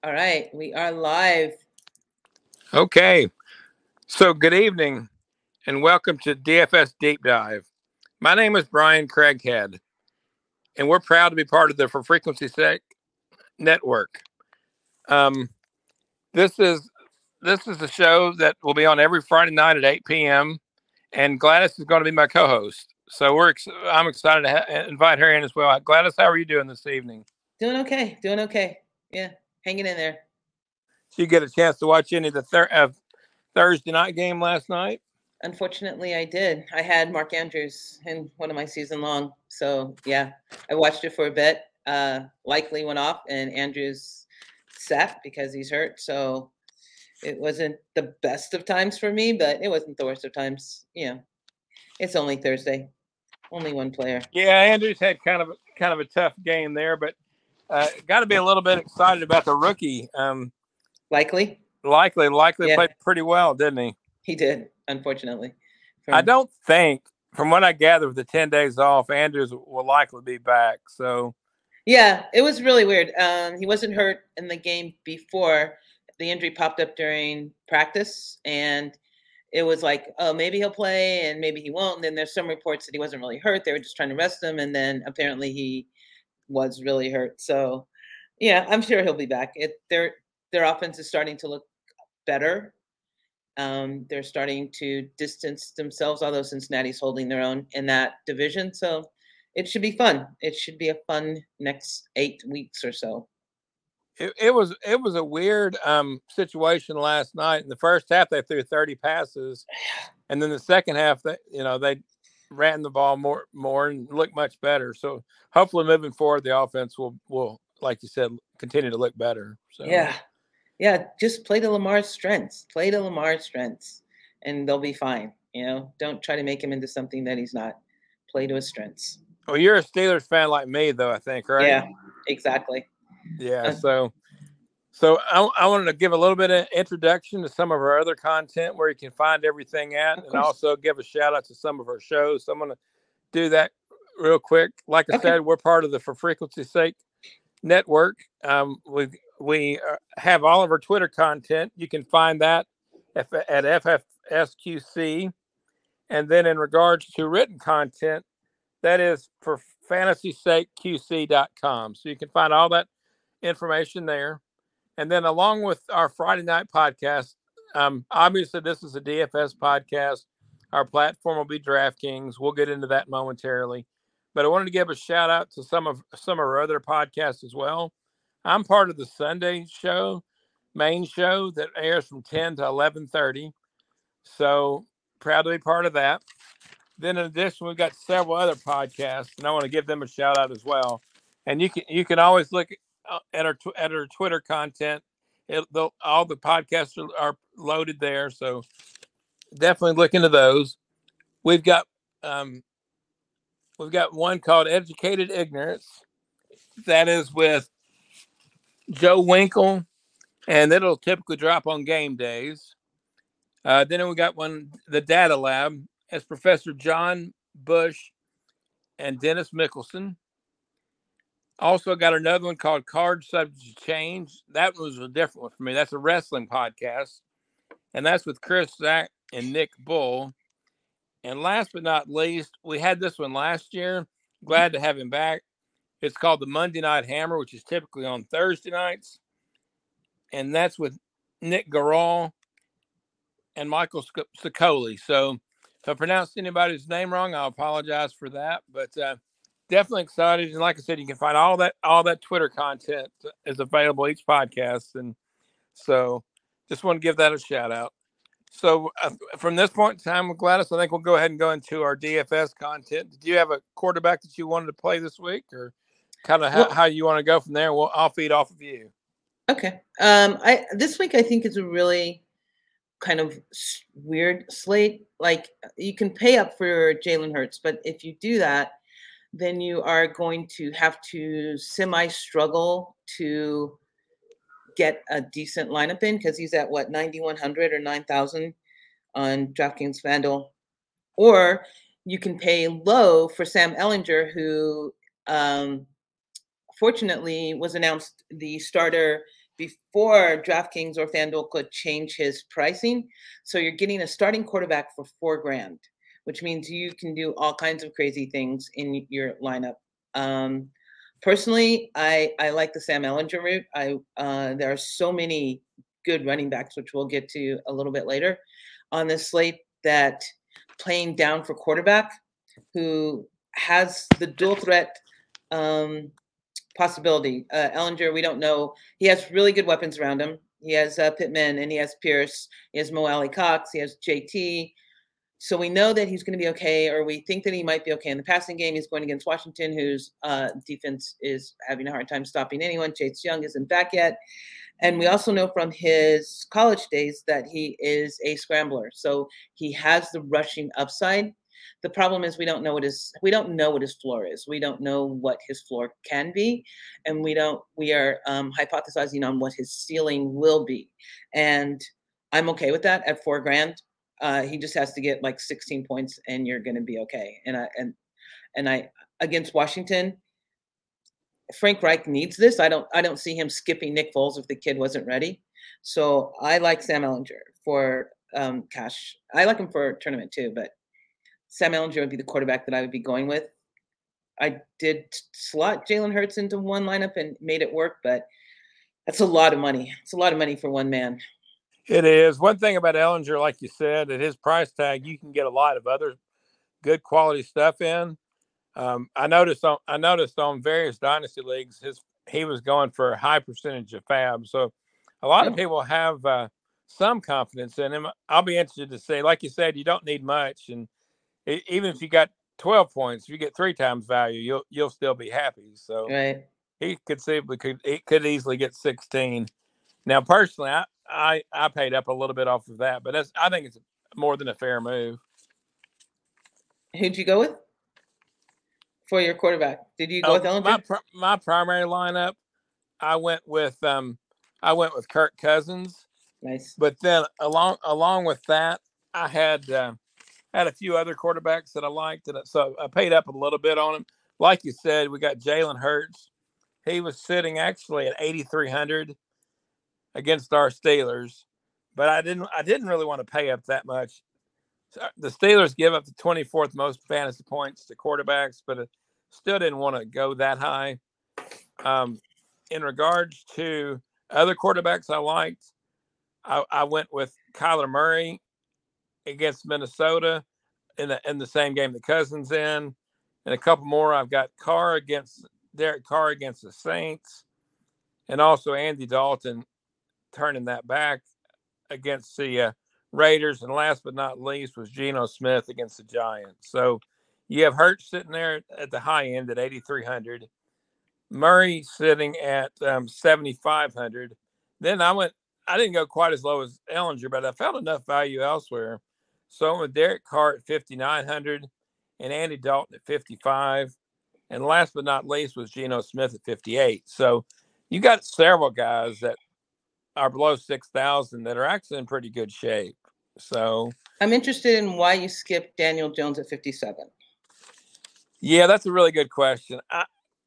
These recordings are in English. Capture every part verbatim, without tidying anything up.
All right, we are live. Okay, so good evening and welcome to D F S Deep Dive. My name is Brian Craighead, and we're proud to be part of the For Frequency's Sake network. Um, this is this is a show that will be on every Friday night at eight p.m. and Gladys is going to be my co-host. So we're ex- I'm excited to ha- invite her in as well. Gladys, how are you doing this evening? Doing okay, doing okay. Yeah, hanging in there. Did you get a chance to watch any of the thir- uh, Thursday night game last night? Unfortunately, I did. I had Mark Andrews in one of my season long. So, yeah, I watched it for a bit. Uh, likely went off, and Andrews sat because he's hurt. So, it wasn't the best of times for me, but it wasn't the worst of times. You know, it's only Thursday, only one player. Yeah, Andrews had kind of kind of a tough game there, but uh, got to be a little bit excited about the rookie. Um, likely, likely, likely yeah. played pretty well, didn't he? He did, unfortunately. From... I don't think, from what I gather, with the ten days off, Andrews will likely be back. So, yeah, it was really weird. Um, he wasn't hurt in the game before. The injury popped up during practice, and it was like, oh, maybe he'll play and maybe he won't. And then there's some reports that he wasn't really hurt. They were just trying to rest him. And then apparently he was really hurt. So, yeah, I'm sure he'll be back. It, their, their offense is starting to look better. Um, they're starting to distance themselves, although Cincinnati's holding their own in that division. So it should be fun. It should be a fun next eight weeks or so. It, it was it was a weird um, situation last night. In the first half, they threw thirty passes, and then the second half, they you know they ran the ball more more and looked much better. So hopefully, moving forward, the offense will will like you said continue to look better. So yeah, yeah, just play to Lamar's strengths. Play to Lamar's strengths, and they'll be fine. You know, don't try to make him into something that he's not. Play to his strengths. Well, you're a Steelers fan like me, though, I think, right? Yeah, exactly. Yeah, uh, so so I, I wanted to give a little bit of introduction to some of our other content where you can find everything at, and also give a shout out to some of our shows. So I'm going to do that real quick. Like I okay. said, we're part of the For Frequency's Sake network. Um, we we have all of our Twitter content. You can find that at F F S Q C, and then in regards to written content, that is for fantasy sake Q C dot com. So you can find all that information there. And then along with our Friday night podcast, um, obviously this is a D F S podcast. Our platform will be DraftKings. We'll get into that momentarily. But I wanted to give a shout out to some of some of our other podcasts as well. I'm part of the Sunday show, main show that airs from ten to eleven thirty. So proud to be part of that. Then in addition, we've got several other podcasts, and I want to give them a shout out as well. And you can you can always look at our at our Twitter content. It, all the podcasts are, are loaded there, so definitely look into those. We've got um, we've got one called Educated Ignorance. That is with Joe Winkle, and it'll typically drop on game days. Uh, then we got one, the Data Lab, as Professor John Bush and Dennis Mickelson. Also got another one called Card Subject Change. That was a different one for me. That's a wrestling podcast. And that's with Chris Zach and Nick Bull. And last but not least, we had this one last year. Glad to have him back. It's called the Monday Night Hammer, which is typically on Thursday nights. And that's with Nick Garral and Michael Sicoli. So if I pronounced anybody's name wrong, I apologize for that. But uh, definitely excited. And like I said, you can find all that all that Twitter content is available each podcast. And so just want to give that a shout out. So uh, from this point in time with Gladys, I think we'll go ahead and go into our D F S content. Did you have a quarterback that you wanted to play this week, or kind of well, how, how you want to go from there? Well, I'll feed off of you. Okay. Um, I this week I think is a really kind of weird slate. Like you can pay up for Jalen Hurts, but if you do that, then you are going to have to semi-struggle to get a decent lineup in because he's at what ninety-one hundred or nine thousand on DraftKings FanDuel, or you can pay low for Sam Ehlinger, who um, fortunately was announced the starter before DraftKings or FanDuel could change his pricing. So you're getting a starting quarterback for four grand, which means you can do all kinds of crazy things in your lineup. Um, personally, I I like the Sam Ehlinger route. I uh, there are so many good running backs, which we'll get to a little bit later on this slate, that playing down for quarterback who has the dual threat um, possibility. Uh, Ehlinger, we don't know. He has really good weapons around him. He has uh, Pittman and he has Pierce. He has Mo Alie-Cox. He has J T. So we know that he's going to be okay, or we think that he might be okay in the passing game. He's going against Washington, whose uh, defense is having a hard time stopping anyone. Chase Young isn't back yet. And we also know from his college days that he is a scrambler. So he has the rushing upside. The problem is we don't know what his we don't know what his floor is. We don't know what his floor can be, and we don't we are um, hypothesizing on what his ceiling will be. And I'm okay with that at four grand. Uh, he just has to get like sixteen points, and you're going to be okay. And I and and I against Washington, Frank Reich needs this. I don't I don't see him skipping Nick Foles if the kid wasn't ready. So I like Sam Ehlinger for um, cash. I like him for a tournament too, but Sam Ehlinger would be the quarterback that I would be going with. I did slot Jalen Hurts into one lineup and made it work, but that's a lot of money. It's a lot of money for one man. It is. One thing about Ehlinger, like you said, at his price tag, you can get a lot of other good quality stuff in. Um, I noticed on I noticed on various dynasty leagues, his he was going for a high percentage of fab. So a lot Oh. of people have uh, some confidence in him. I'll be interested to see. Like you said, you don't need much, and it, even if you got twelve points, if you get three times value, you'll you'll still be happy. So right. he conceivably could he could easily get sixteen. Now, personally, I, I I paid up a little bit off of that, but that's I think it's more than a fair move. Who'd you go with for your quarterback? Did you go oh, with Ehlinger? My my primary lineup, I went with um I went with Kirk Cousins. Nice. But then along along with that, I had uh, had a few other quarterbacks that I liked, and so I paid up a little bit on them. Like you said, we got Jalen Hurts. He was sitting actually at eighty-three hundred against our Steelers, but I didn't I didn't really want to pay up that much. The Steelers give up the twenty-fourth most fantasy points to quarterbacks, but it still didn't want to go that high. Um, in regards to other quarterbacks I liked, I, I went with Kyler Murray against Minnesota in the in the same game the Cousins in, and a couple more. I've got Carr against Derek Carr against the Saints, and also Andy Dalton turning that back against the uh, Raiders. And last but not least was Geno Smith against the Giants. So you have Hurts sitting there at the high end at eighty-three hundred, Murray sitting at um, seventy-five hundred. Then I went, I didn't go quite as low as Ehlinger, but I found enough value elsewhere. So I went with Derek Carr at fifty-nine hundred and Andy Dalton at fifty-five. And last but not least was Geno Smith at fifty-eight. So you got several guys that are below six thousand that are actually in pretty good shape. So I'm interested in why you skipped Daniel Jones at fifty-seven. Yeah, that's a really good question. I,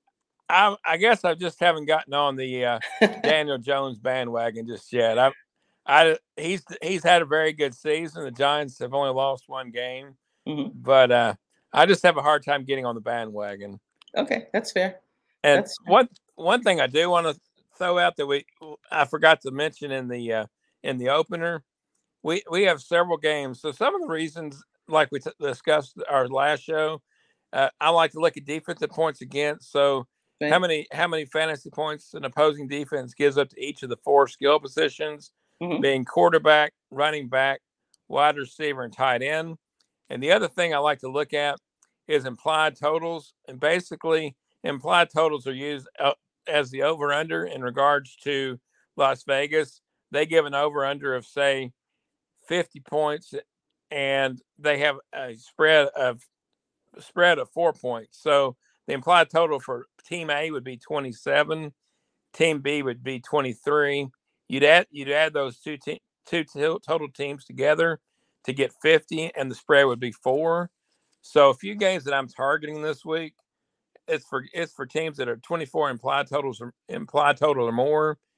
I, I guess I just haven't gotten on the uh, Daniel Jones bandwagon just yet. I, I, he's he's had a very good season. The Giants have only lost one game, mm-hmm. but uh, I just have a hard time getting on the bandwagon. Okay, that's fair. And that's fair. one one thing I do want to throw out that we I forgot to mention in the uh, in the opener, we we have several games. So some of the reasons, like we t- discussed our last show, uh, I like to look at defensive points against. So right. how many how many fantasy points an opposing defense gives up to each of the four skill positions, mm-hmm. being quarterback, running back, wide receiver, and tight end. And the other thing I like to look at is implied totals. And basically, implied totals are used uh, as the over-under in regards to Las Vegas. They give an over-under of, say, fifty points, and they have a spread of spread of four points. So the implied total for Team A would be twenty-seven. Team B would be twenty-three. You'd add you'd add those two te- two t- total teams together to get fifty, and the spread would be four. So a few games that I'm targeting this week, it's for it's for teams that are twenty-four implied totals or implied total or more.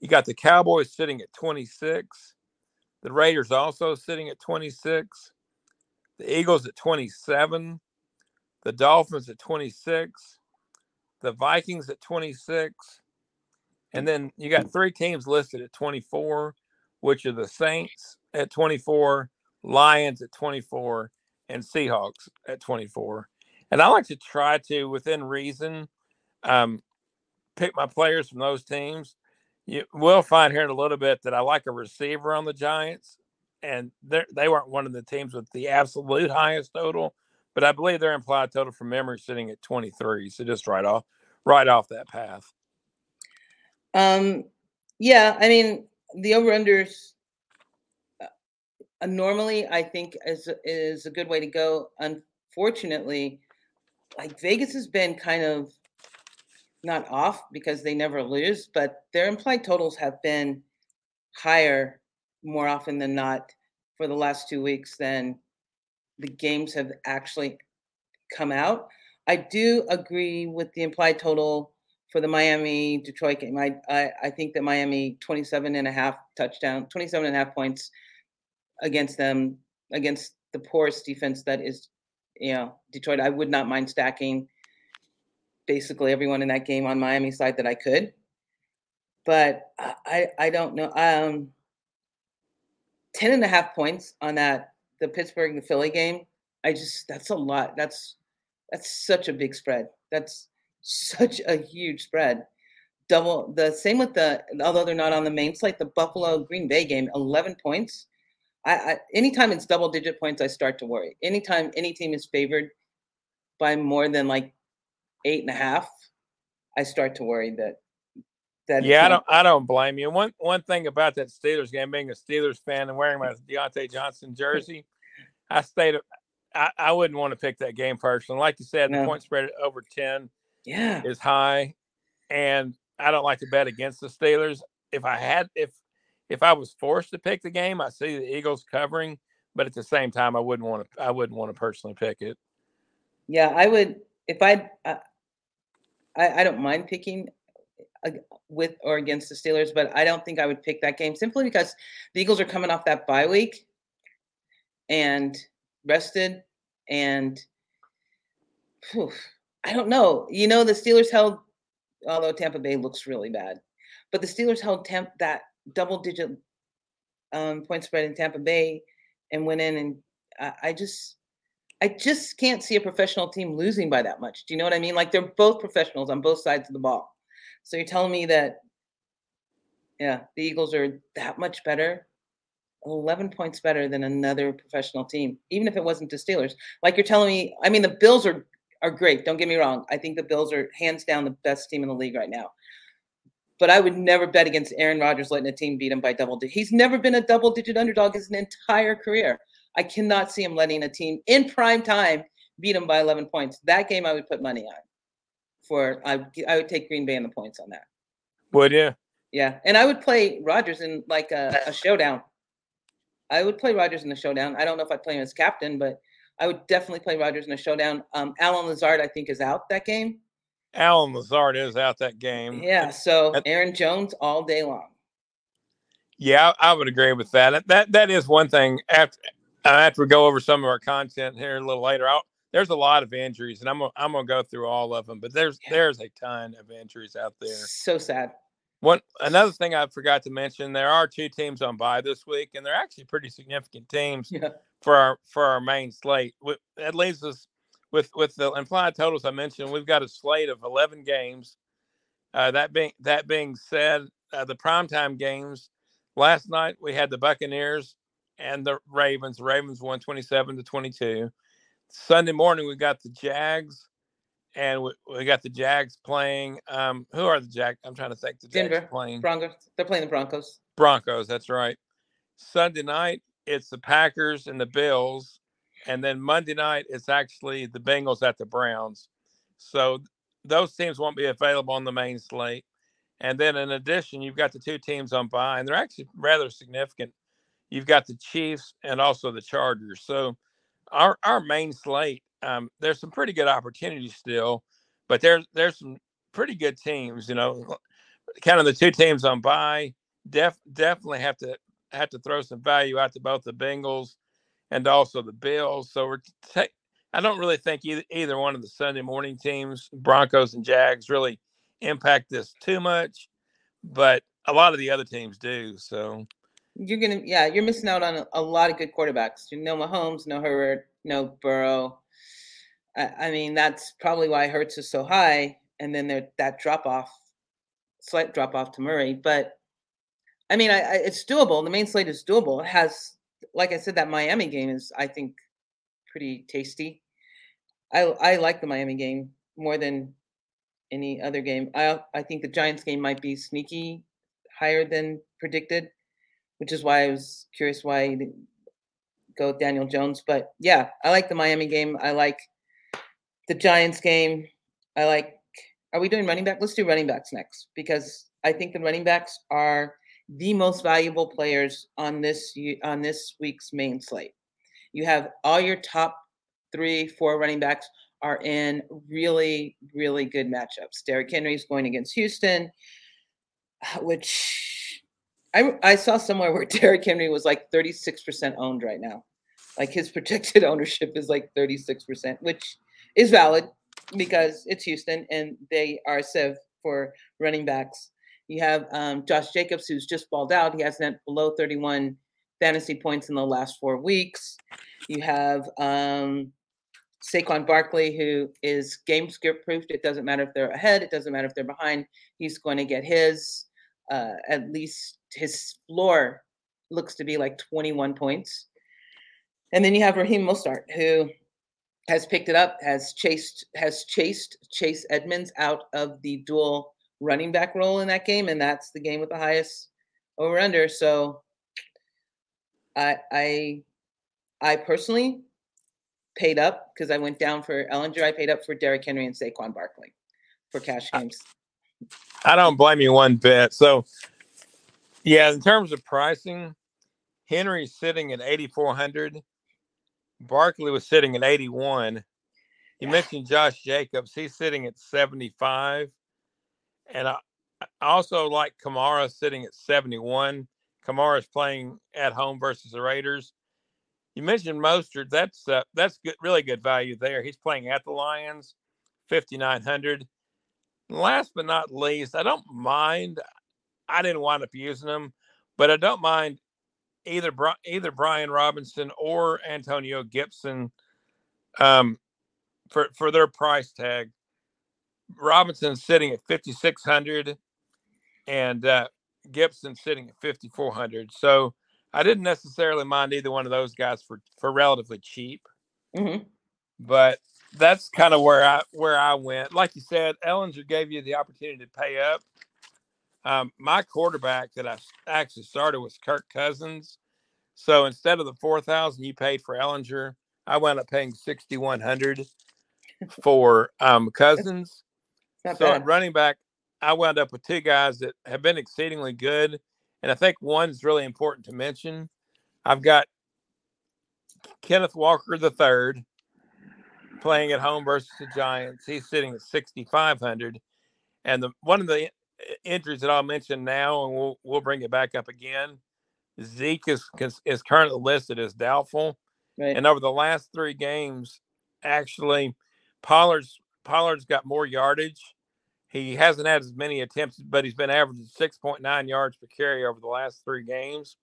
You got the Cowboys sitting at twenty-six. The Raiders also sitting at twenty-six. The Eagles at twenty-seven. The Dolphins at twenty-six. The Vikings at twenty-six. And then you got three teams listed at twenty-four, which are the Saints at twenty-four, Lions at twenty-four, and Seahawks at twenty-four. And I like to try to, within reason, um, pick my players from those teams. You will find here in a little bit that I like a receiver on the Giants, and they weren't one of the teams with the absolute highest total, but I believe their implied total from memory sitting at twenty-three. So just right off, right off that path. Um, yeah, I mean, the over-unders uh, normally I think is, is a good way to go. Unfortunately, like Vegas has been kind of not off because they never lose, but their implied totals have been higher more often than not for the last two weeks than the games have actually come out. I do agree with the implied total for the Miami Detroit game. I, I I think that Miami twenty-seven and a half touchdown, twenty-seven and a half points against them, against the poorest defense that is, you know, Detroit. I would not mind stacking basically everyone in that game on Miami side that I could. But I I don't know. Um, ten and a half points on that, the Pittsburgh and the Philly game. I just, that's a lot. That's, that's such a big spread. That's such a huge spread. Double the same with the, although they're not on the main slate, the Buffalo Green Bay game, eleven points. I, I anytime it's double digit points, I start to worry. Anytime any team is favored by more than like eight and a half, I start to worry that that yeah, I don't I don't blame you. One one thing about that Steelers game, being a Steelers fan and wearing my Deontay Johnson jersey, I stayed I, I wouldn't want to pick that game personally. Like you said, no. The point spread over ten yeah. is high, and I don't like to bet against the Steelers. If I had if if I was forced to pick the game, I see the Eagles covering, but at the same time, I wouldn't want to I wouldn't want to personally pick it. Yeah, I would if I uh, I I don't mind picking with or against the Steelers, but I don't think I would pick that game simply because the Eagles are coming off that bye week and rested, and whew, I don't know. You know, the Steelers held, although Tampa Bay looks really bad, but the Steelers held temp that double-digit um, point spread in Tampa Bay and went in, and I, I just, I just can't see a professional team losing by that much. Do you know what I mean? Like, they're both professionals on both sides of the ball. So you're telling me that, yeah, the Eagles are that much better, eleven points better than another professional team, even if it wasn't the Steelers. Like you're telling me, I mean, the Bills are, are great. Don't get me wrong. I think the Bills are hands down the best team in the league right now. But I would never bet against Aaron Rodgers letting a team beat him by double digit. He's never been a double-digit underdog his entire career. I cannot see him letting a team in prime time beat him by eleven points. That game I would put money on. For I, I would take Green Bay in the points on that. Would you? Yeah, and I would play Rodgers in like a, a showdown. I would play Rodgers in the showdown. I don't know if I'd play him as captain, but I would definitely play Rodgers in a showdown. Um, Allen Lazard, I think, is out that game. Allen Lazard is out that game. Yeah, so Aaron Jones all day long. Yeah, I would agree with that. That that is one thing. After after we go over some of our content here a little later, I'll, there's a lot of injuries, and I'm gonna, I'm gonna go through all of them. But there's yeah. there's a ton of injuries out there. So sad. One another thing I forgot to mention: there are two teams on bye this week, and they're actually pretty significant teams yeah. for our for our main slate. That leaves us with with the implied totals I mentioned. We've got a slate of eleven games. Uh, that being that being said, uh, the primetime games last night we had the Buccaneers and the Ravens. The Ravens won twenty-seven to twenty-two. Sunday morning, we got the Jags, and we, we got the Jags playing. Um, who are the Jags? I'm trying to think. The Jags Denver playing Broncos. They're playing the Broncos. Broncos, that's right. Sunday night, it's the Packers and the Bills, and then Monday night, it's actually the Bengals at the Browns. So those teams won't be available on the main slate. And then in addition, you've got the two teams on bye, and they're actually rather significant. You've got the Chiefs and also the Chargers. So Our our main slate, um, there's some pretty good opportunities still, but there's there's some pretty good teams. You know, kind of the two teams on bye. Def, definitely have to have to throw some value out to both the Bengals and also the Bills. So we're t- I don't really think either, either one of the Sunday morning teams, Broncos and Jags, really impact this too much, but a lot of the other teams do. So you're gonna, yeah, you're missing out on a, a lot of good quarterbacks. You know, Mahomes, no Herbert, no Burrow. I, I mean, that's probably why Hurts is so high, and then there that drop off, slight drop off to Murray. But I mean, I, I, it's doable. The main slate is doable. It has, like I said, that Miami game is, I think, pretty tasty. I I like the Miami game more than any other game. I I think the Giants game might be sneaky higher than predicted, which is why I was curious why you didn't go with Daniel Jones. But yeah, I like the Miami game. I like the Giants game. I like, are we doing running back? Let's do running backs next, because I think the running backs are the most valuable players on this on this week's main slate. You have all your top three, four running backs are in really, really good matchups. Derrick Henry is going against Houston, which I, I saw somewhere where Derrick Henry was like thirty-six percent owned right now. Like his projected ownership is like thirty-six percent, which is valid because it's Houston and they are a sieve for running backs. You have um, Josh Jacobs, who's just balled out. He has net below thirty-one fantasy points in the last four weeks. You have um, Saquon Barkley, who is game script proofed. It doesn't matter if they're ahead. It doesn't matter if they're behind. He's going to get his, uh, at least his floor looks to be like twenty-one points. And then you have Raheem Mostert, who has picked it up, has chased, has chased Chase Edmonds out of the dual running back role in that game. And that's the game with the highest over under. So I, I, I personally paid up because I went down for Ellinger. I paid up for Derrick Henry and Saquon Barkley for cash games. I don't blame you one bit. So, yeah, in terms of pricing, Henry's sitting at eighty-four hundred. Barkley was sitting at eighty-one. You mentioned Josh Jacobs. He's sitting at seventy-five. And I, I also like Kamara sitting at seventy-one. Kamara's playing at home versus the Raiders. You mentioned Mostert. That's uh, that's good, really good value there. He's playing at the Lions, fifty-nine hundred. Last but not least, I don't mind. I didn't wind up using them, but I don't mind either either Brian Robinson or Antonio Gibson um, for for their price tag. Robinson's sitting at fifty-six hundred, and uh, Gibson sitting at fifty-four hundred. So I didn't necessarily mind either one of those guys for, for relatively cheap. Mm-hmm. But that's kind of where I where I went. Like you said, Ellinger gave you the opportunity to pay up. Um, my quarterback that I actually started was Kirk Cousins. So instead of the four thousand you paid for Ellinger, I wound up paying sixty-one hundred for um, Cousins. So bad. At running back, I wound up with two guys that have been exceedingly good. And I think one's really important to mention. I've got Kenneth Walker the third playing at home versus the Giants. He's sitting at sixty-five hundred. And the one of the injuries that I'll mention now, and we'll we'll bring it back up again, Zeke is is currently listed as doubtful. Right. And over the last three games, actually, Pollard's Pollard's got more yardage. He hasn't had as many attempts, but he's been averaging six point nine yards per carry over the last three games.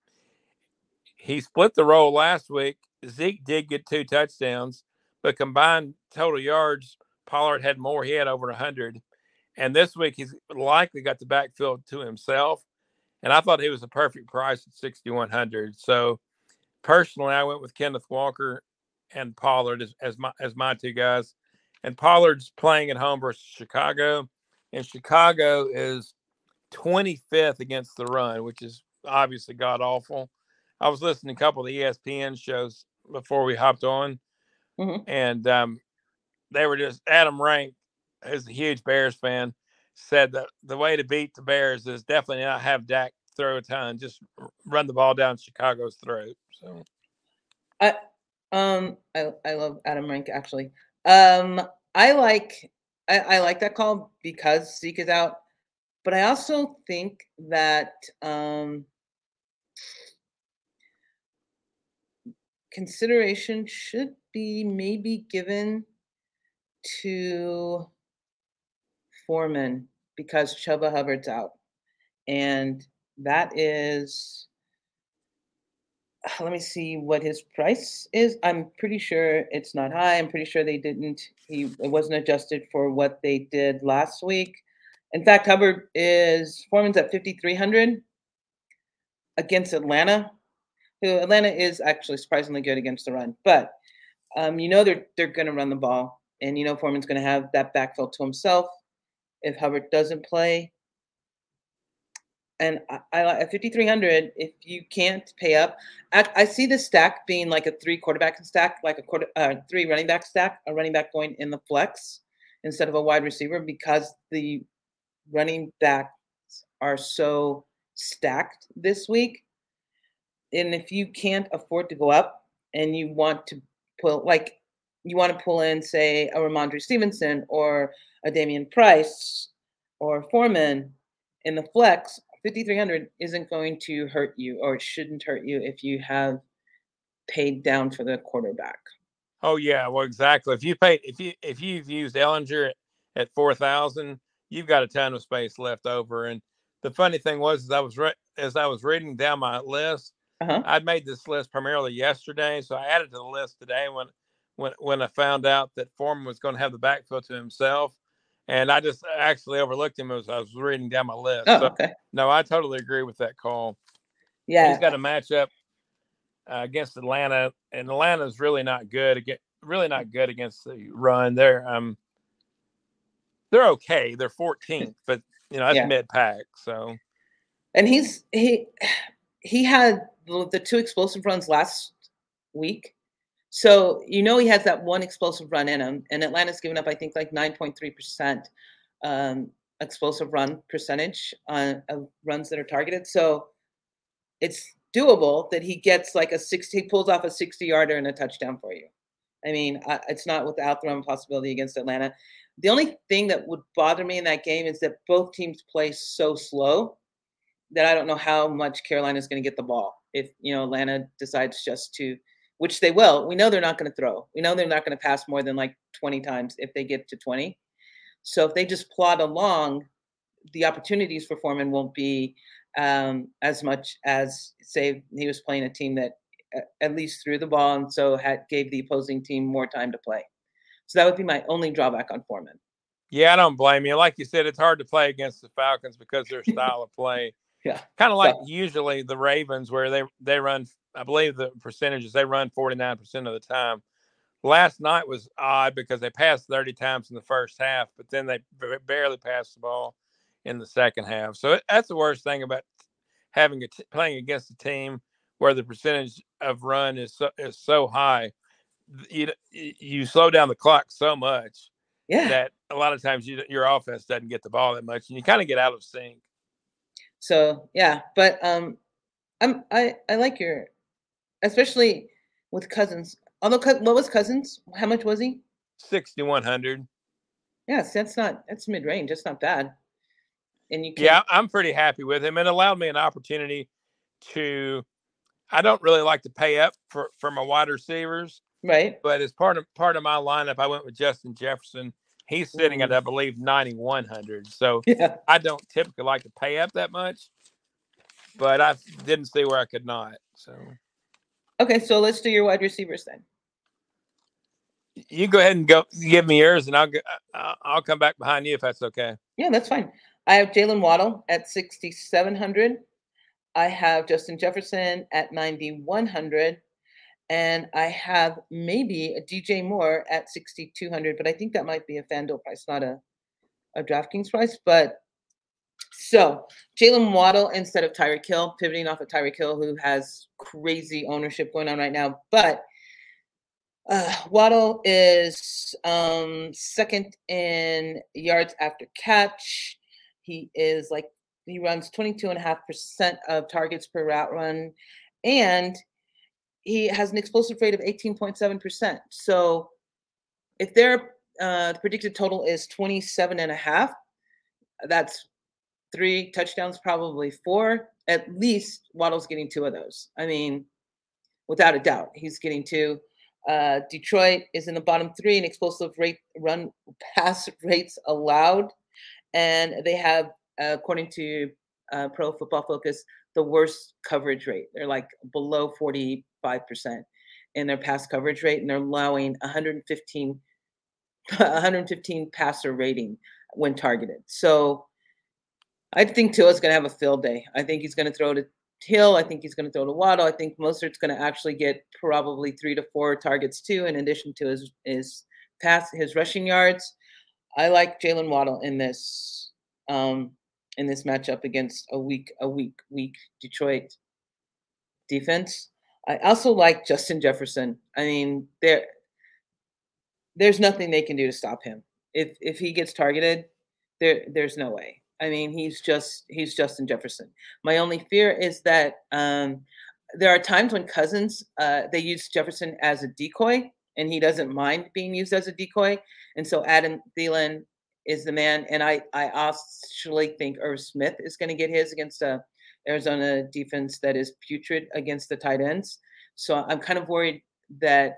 He split the role last week. Zeke did get two touchdowns, but combined total yards, Pollard had more. He had over one hundred. And this week, he's likely got the backfield to himself. And I thought he was a perfect price at sixty-one hundred. So personally, I went with Kenneth Walker and Pollard as, as my as my two guys. And Pollard's playing at home versus Chicago. And Chicago is twenty-fifth against the run, which is obviously god awful. I was listening to a couple of the E S P N shows before we hopped on. Mm-hmm. And um, they were just, Adam Rank, who's a huge Bears fan, said that the way to beat the Bears is definitely not have Dak throw a ton, just run the ball down Chicago's throat. So, I um I I love Adam Rank actually. Um, I like I, I like that call because Zeke is out. But I also think that um, consideration should be maybe given to Foreman because Chuba Hubbard's out. And that is, let me see what his price is. I'm pretty sure it's not high. I'm pretty sure they didn't, he it wasn't adjusted for what they did last week. In fact, Hubbard is, Foreman's at fifty-three hundred against Atlanta, who Atlanta is actually surprisingly good against the run. But um, you know they're they're going to run the ball, and you know Foreman's going to have that backfield to himself if Hubbard doesn't play. And I, I at fifty-three hundred, if you can't pay up, I, I see the stack being like a three quarterback stack, like a quarter, uh, three running back stack, a running back going in the flex instead of a wide receiver because the running backs are so stacked this week. And if you can't afford to go up and you want to pull, like you want to pull in, say, a Ramondre Stevenson or a Damian Price or Foreman in the flex, fifty-three hundred isn't going to hurt you, or it shouldn't hurt you if you have paid down for the quarterback. Oh yeah, well exactly. If you paid, if you if you've used Ellinger at, at four thousand, you've got a ton of space left over. And the funny thing was, as I was re- as I was reading down my list, uh-huh. I'd made this list primarily yesterday, so I added to the list today when when when I found out that Foreman was going to have the backfield to himself, and I just actually overlooked him as I was reading down my list. Oh, so, okay. No, I totally agree with that call. Yeah, he's got a matchup uh, against Atlanta, and Atlanta's really not good again. Really not good against the run. They're um, they're okay. They're fourteenth, but you know that's yeah. mid pack. So, and he's he he had the two explosive runs last week, so you know he has that one explosive run in him. And Atlanta's given up, I think, like nine point three percent um, explosive run percentage on of runs that are targeted. So it's doable that he gets like a sixty, he pulls off a sixty yarder and a touchdown for you. I mean, I, it's not without the realm of possibility against Atlanta. The only thing that would bother me in that game is that both teams play so slow that I don't know how much Carolina is going to get the ball. If, you know, Atlanta decides just to, which they will, we know they're not going to throw. We know they're not going to pass more than like twenty times if they get to twenty. So if they just plod along, the opportunities for Foreman won't be um, as much as, say, he was playing a team that at least threw the ball and so had gave the opposing team more time to play. So that would be my only drawback on Foreman. Yeah, I don't blame you. Like you said, it's hard to play against the Falcons because their style of play. Yeah, kind of like so, usually the Ravens, where they they run. I believe the percentages they run forty-nine percent of the time. Last night was odd because they passed thirty times in the first half, but then they b- barely passed the ball in the second half. So it, that's the worst thing about having a t- playing against a team where the percentage of run is so, is so high. You you slow down the clock so much yeah. that a lot of times you, your offense doesn't get the ball that much, and you kind of get out of sync. So yeah, but um, I'm I I like your, especially with Cousins. Although what was Cousins? How much was he? sixty-one hundred. Yes, that's not that's mid range. That's not bad. And you can, yeah, I'm pretty happy with him. It allowed me an opportunity to. I don't really like to pay up for, for my wide receivers, right? But as part of part of my lineup, I went with Justin Jefferson. He's sitting mm. at, I believe, ninety-one hundred. So yeah. I don't typically like to pay up that much, but I didn't see where I could not. So okay, so let's do your wide receivers then. You go ahead and go give me yours, and I'll go, I'll come back behind you if that's okay. Yeah, that's fine. I have Jalen Waddle at sixty-seven hundred. I have Justin Jefferson at ninety-one hundred. And I have maybe a D J Moore at sixty-two hundred, but I think that might be a FanDuel price, not a, a DraftKings price. But so Jalen Waddle instead of Tyreek Hill, pivoting off of Tyreek Hill, who has crazy ownership going on right now. But uh, Waddle is um, second in yards after catch. He is like, he runs twenty-two point five percent of targets per route run. And he has an explosive rate of eighteen point seven percent. So if their uh, predicted total is twenty-seven and a half, that's three touchdowns, probably four. At least Waddle's getting two of those. I mean, without a doubt, he's getting two. Uh, Detroit is in the bottom three in explosive rate run pass rates allowed, and they have, uh, according to uh, Pro Football Focus, the worst coverage rate. They're like below forty-five percent in their pass coverage rate, and they're allowing one hundred fifteen, one hundred fifteen passer rating when targeted. So I think Tua's going to have a field day. I think he's going to throw to Hill. I think he's going to throw to Waddle. I think Mostert's going to actually get probably three to four targets too, in addition to his his pass, his rushing yards. I like Jalen Waddle in this um, in this matchup against a weak, a weak, weak Detroit defense. I also like Justin Jefferson. I mean, there there's nothing they can do to stop him. If if he gets targeted, there there's no way. I mean, he's just he's Justin Jefferson. My only fear is that um, there are times when Cousins uh, they use Jefferson as a decoy, and he doesn't mind being used as a decoy. And so Adam Thielen is the man. And I I actually think Irv Smith is going to get his against a Arizona defense that is putrid against the tight ends. So I'm kind of worried that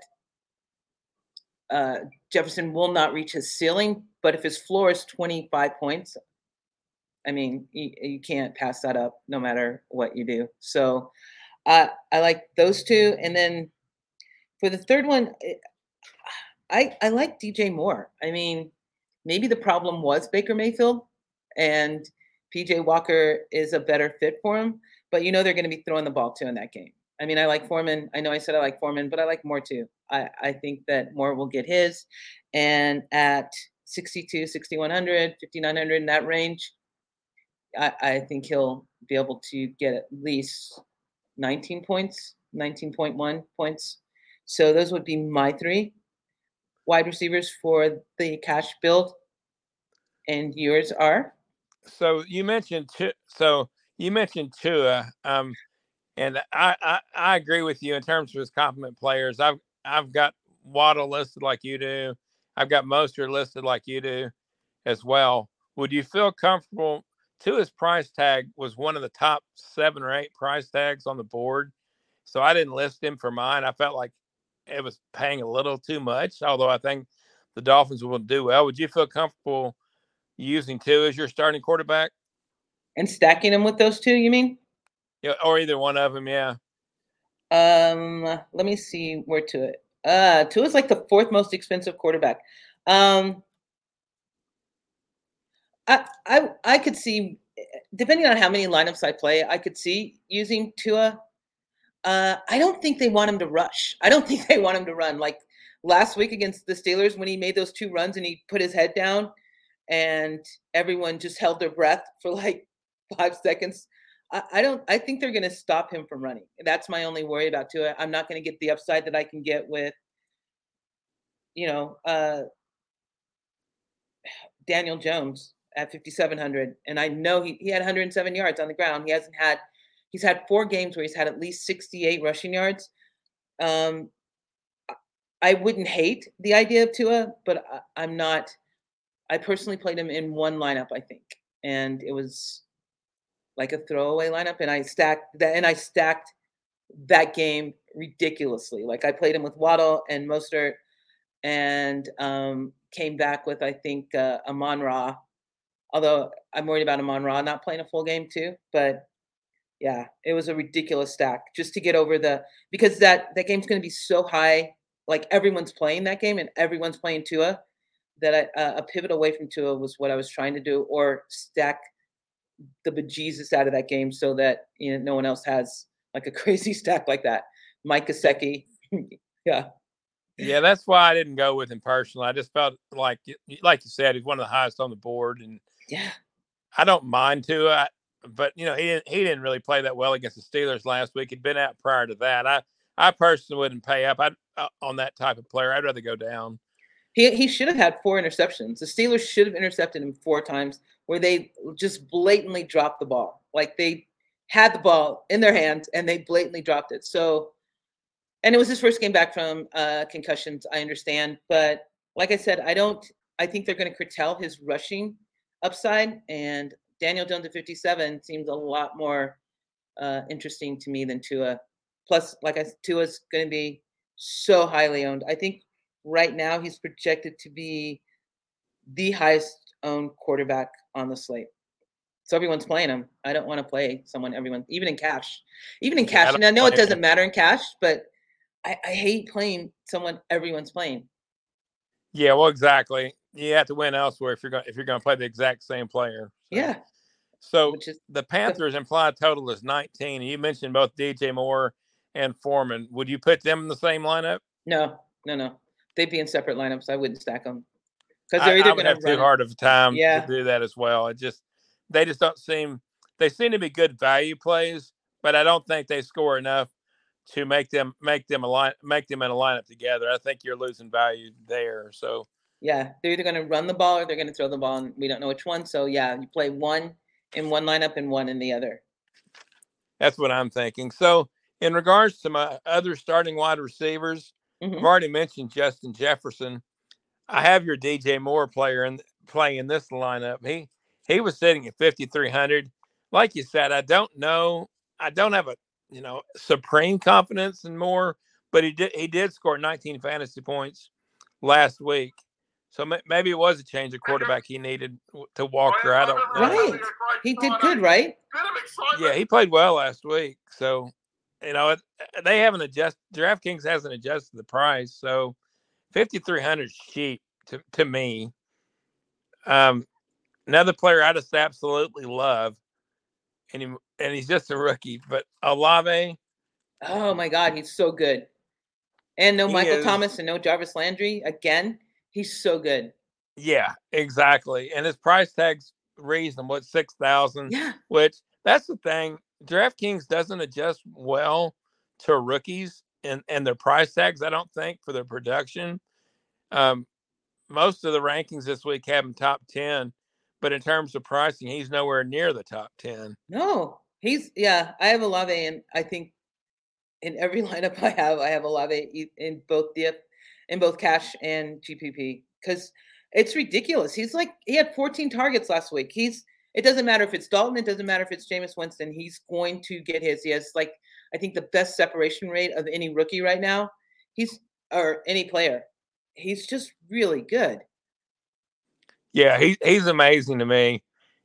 uh, Jefferson will not reach his ceiling. But if his floor is twenty-five points, I mean, you, you can't pass that up no matter what you do. So uh, I like those two. And then for the third one, I, I like D J Moore. I mean, maybe the problem was Baker Mayfield, and P J Walker is a better fit for him. But you know they're going to be throwing the ball too in that game. I mean, I like Foreman. I know I said I like Foreman, but I like Moore too. I, I think that Moore will get his. And at sixty-two, sixty-one hundred, fifty-nine hundred, in that range, I, I think he'll be able to get at least nineteen points, nineteen point one points. So those would be my three wide receivers for the cash build. And yours are? So you mentioned two, so you mentioned Tua, um, and I, I I agree with you in terms of his complement players. I've I've got Waddle listed like you do. I've got Mostert listed like you do as well. Would you feel comfortable? Tua's price tag was one of the top seven or eight price tags on the board. So I didn't list him for mine. I felt like it was paying a little too much, although I think the Dolphins will do well. Would you feel comfortable using Tua as your starting quarterback? And stacking them with those two, you mean? Yeah, or either one of them, yeah. Um, let me see where Tua. Uh, Tua is like the fourth most expensive quarterback. Um, I, I I could see, depending on how many lineups I play, I could see using Tua. Uh, I don't think they want him to rush. I don't think they want him to run. Like last week against the Steelers, when he made those two runs and he put his head down, and everyone just held their breath for like five seconds. I, I don't. I think they're going to stop him from running. That's my only worry about Tua. I'm not going to get the upside that I can get with, you know, uh, Daniel Jones at fifty-seven hundred, and I know he, he had one hundred seven yards on the ground. He hasn't had, he's had four games where he's had at least sixty-eight rushing yards. Um, I wouldn't hate the idea of Tua, but I, I'm not. I personally played him in one lineup, I think, and it was like a throwaway lineup, and I stacked that, and I stacked that game ridiculously. Like I played him with Waddle and Mostert, and um, came back with I think uh, Amon-Ra. Although I'm worried about Amon-Ra not playing a full game too, but yeah, it was a ridiculous stack just to get over the, because that that game's going to be so high, like everyone's playing that game and everyone's playing Tua, that I, uh, a pivot away from Tua was what I was trying to do, or stack the bejesus out of that game so that, you know, no one else has like a crazy stack like that. Mike Gesicki, yeah. Yeah, that's why I didn't go with him personally. I just felt like, like you said, he's one of the highest on the board, and yeah, I don't mind Tua, but you know he didn't he didn't really play that well against the Steelers last week. He'd been out prior to that. I I personally wouldn't pay up I uh, on that type of player. I'd rather go down. He he should have had four interceptions. The Steelers should have intercepted him four times, where they just blatantly dropped the ball. Like they had the ball in their hands and they blatantly dropped it. So. And it was his first game back from uh, concussions, I understand. But like I said, I don't – I think they're going to curtail his rushing upside. And Daniel Jones at fifty-seven seems a lot more uh, interesting to me than Tua. Plus, like I said, Tua's going to be so highly owned. I think right now he's projected to be the highest owned quarterback on the slate. So everyone's playing him. I don't want to play someone, everyone, even in cash. Even in cash. Yeah, I and I know it doesn't him. matter in cash, but I, I hate playing someone everyone's playing. Yeah, well, exactly. You have to win elsewhere if you're going if you're going to play the exact same player. So, yeah. So Which is, the Panthers' the, implied total is nineteen. You mentioned both D J Moore and Foreman. Would you put them in the same lineup? No, no, no. They'd be in separate lineups. I wouldn't stack them because they're either going to have too hard of a time yeah. to do that as well. It just they just don't seem they seem to be good value plays, but I don't think they score enough to make them make them a line make them in a lineup together. I think you're losing value there. So yeah, they're either going to run the ball or they're going to throw the ball, and we don't know which one. So yeah, you play one in one lineup and one in the other. That's what I'm thinking. So in regards to my other starting wide receivers, mm-hmm. I've already mentioned Justin Jefferson. I have your D J Moore player in playing in this lineup. He he was sitting at fifty-three hundred. Like you said, I don't know. I don't have a you know supreme confidence in Moore, but he did he did score nineteen fantasy points last week. So maybe it was a change of quarterback he needed to Walker. I don't know. Right. He did good, right? Yeah, he played well last week. So, you know, it, they haven't adjusted. DraftKings hasn't adjusted the price. So, fifty-three hundred is cheap to, to me. Um, another player I just absolutely love, and he, and he's just a rookie, but Olave. Oh, my God. He's so good. And no Michael is, Thomas and no Jarvis Landry. Again, he's so good. Yeah, exactly. And his price tag's reasonable at six thousand dollars. Yeah. Which, that's the thing. DraftKings doesn't adjust well to rookies and, and their price tags, I don't think, for their production. Um, most of the rankings this week have him top ten, but in terms of pricing, he's nowhere near the top ten. No, he's, yeah, I have Olave, and I think in every lineup I have, I have Olave in both the in both cash and G P P because it's ridiculous. He's like, he had fourteen targets last week. He's, it doesn't matter if it's Dalton, it doesn't matter if it's Jameis Winston, he's going to get his. He has like, I think the best separation rate of any rookie right now. He's, or any player. He's just really good. Yeah, he, he's amazing to me.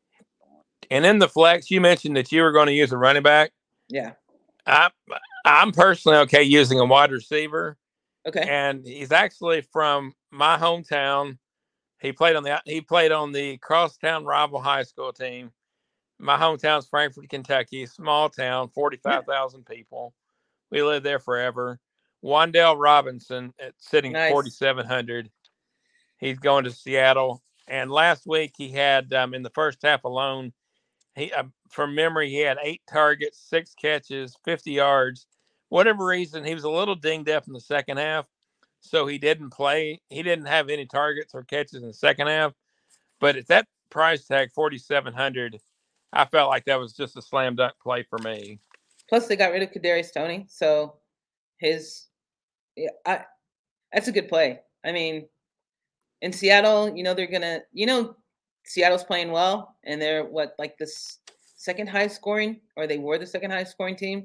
And in the flex, you mentioned that you were going to use a running back. Yeah. I, I'm personally okay using a wide receiver. Okay. And he's actually from my hometown. He played on the he played on the crosstown rival high school team. My hometown's Frankfort, Kentucky, small town, forty-five thousand yeah. people. We lived there forever. Wan'Dale Robinson at sitting nice. at forty-seven hundred. He's going to Seattle. And last week he had um, in the first half alone, he uh, from memory he had eight targets, six catches, fifty yards. Whatever reason, he was a little dinged up in the second half, so he didn't play. He didn't have any targets or catches in the second half. But at that price tag, forty-seven hundred, I felt like that was just a slam dunk play for me. Plus, they got rid of Kadarius Toney, so his, yeah, I, that's a good play. I mean, in Seattle, you know they're gonna, you know, Seattle's playing well, and they're what like the second highest scoring, or they were the second highest scoring team.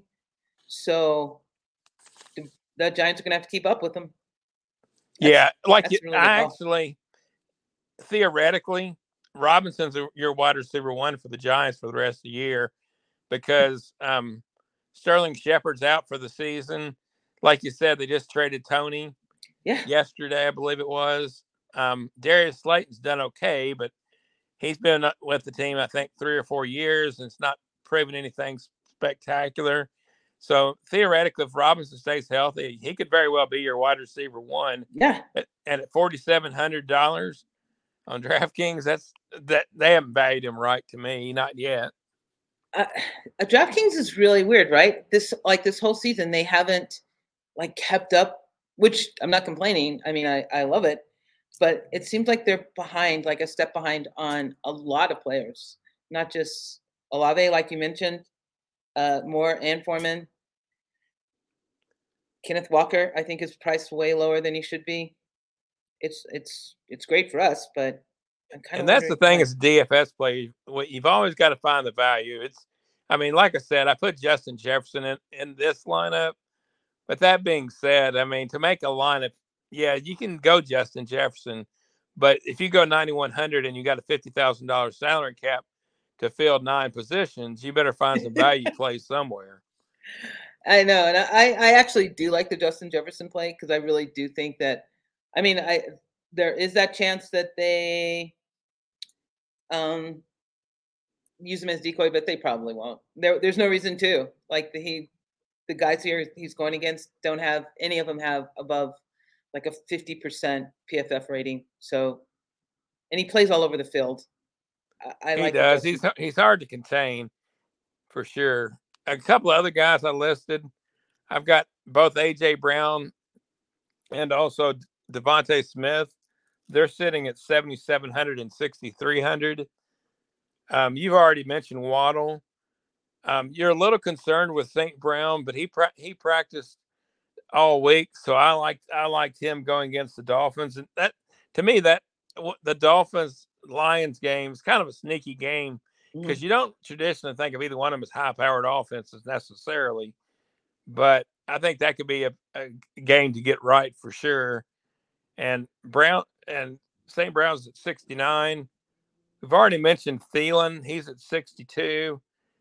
So the, the Giants are going to have to keep up with them. That's, yeah, like you, really I actually, theoretically, Robinson's a, your wide receiver one for the Giants for the rest of the year because um, Sterling Shepard's out for the season. Like you said, they just traded Toney yeah. yesterday, I believe it was. Um, Darius Slayton's done okay, but he's been with the team, I think, three or four years, and it's not proven anything spectacular. So theoretically, if Robinson stays healthy, he could very well be your wide receiver one. Yeah. And at forty-seven hundred dollars on DraftKings, that's that they haven't valued him right to me, not yet. Uh, DraftKings is really weird, right? This like this whole season they haven't like kept up, which I'm not complaining. I mean, I, I love it, but it seems like they're behind, like a step behind on a lot of players, not just Olave, like you mentioned, uh, Moore and Foreman. Kenneth Walker, I think, is priced way lower than he should be. It's it's it's great for us, but I'm kind And of that's the wondering thing why. is D F S play. What you've always got to find the value. It's, I mean, like I said, I put Justin Jefferson in, in this lineup. But that being said, I mean, to make a lineup, yeah, you can go Justin Jefferson. But if you go ninety-one hundred and you got a fifty thousand dollars salary cap to fill nine positions, you better find some value plays somewhere. I know, and I, I actually do like the Justin Jefferson play because I really do think that, I mean, I there is that chance that they um use him as decoy, but they probably won't. There, there's no reason to. Like the he, the guys here he's going against don't have any of them have above like a fifty percent P F F rating. So, and he plays all over the field. I, I He like the does. Justin. He's he's hard to contain for sure. A couple of other guys I listed. I've got both A J Brown and also Devontae Smith. They're sitting at seventy-seven hundred and sixty-three hundred. Um, you've already mentioned Waddle. Um, you're a little concerned with Saint Brown, but he pra- he practiced all week, so I liked I liked him going against the Dolphins, and that to me that the Dolphins Lions game is kind of a sneaky game because Mm. you don't traditionally think of either one of them as high powered offenses necessarily, but I think that could be a, a game to get right for sure. And Brown and Saint Brown's at sixty-nine. We've already mentioned Thielen; he's at sixty-two.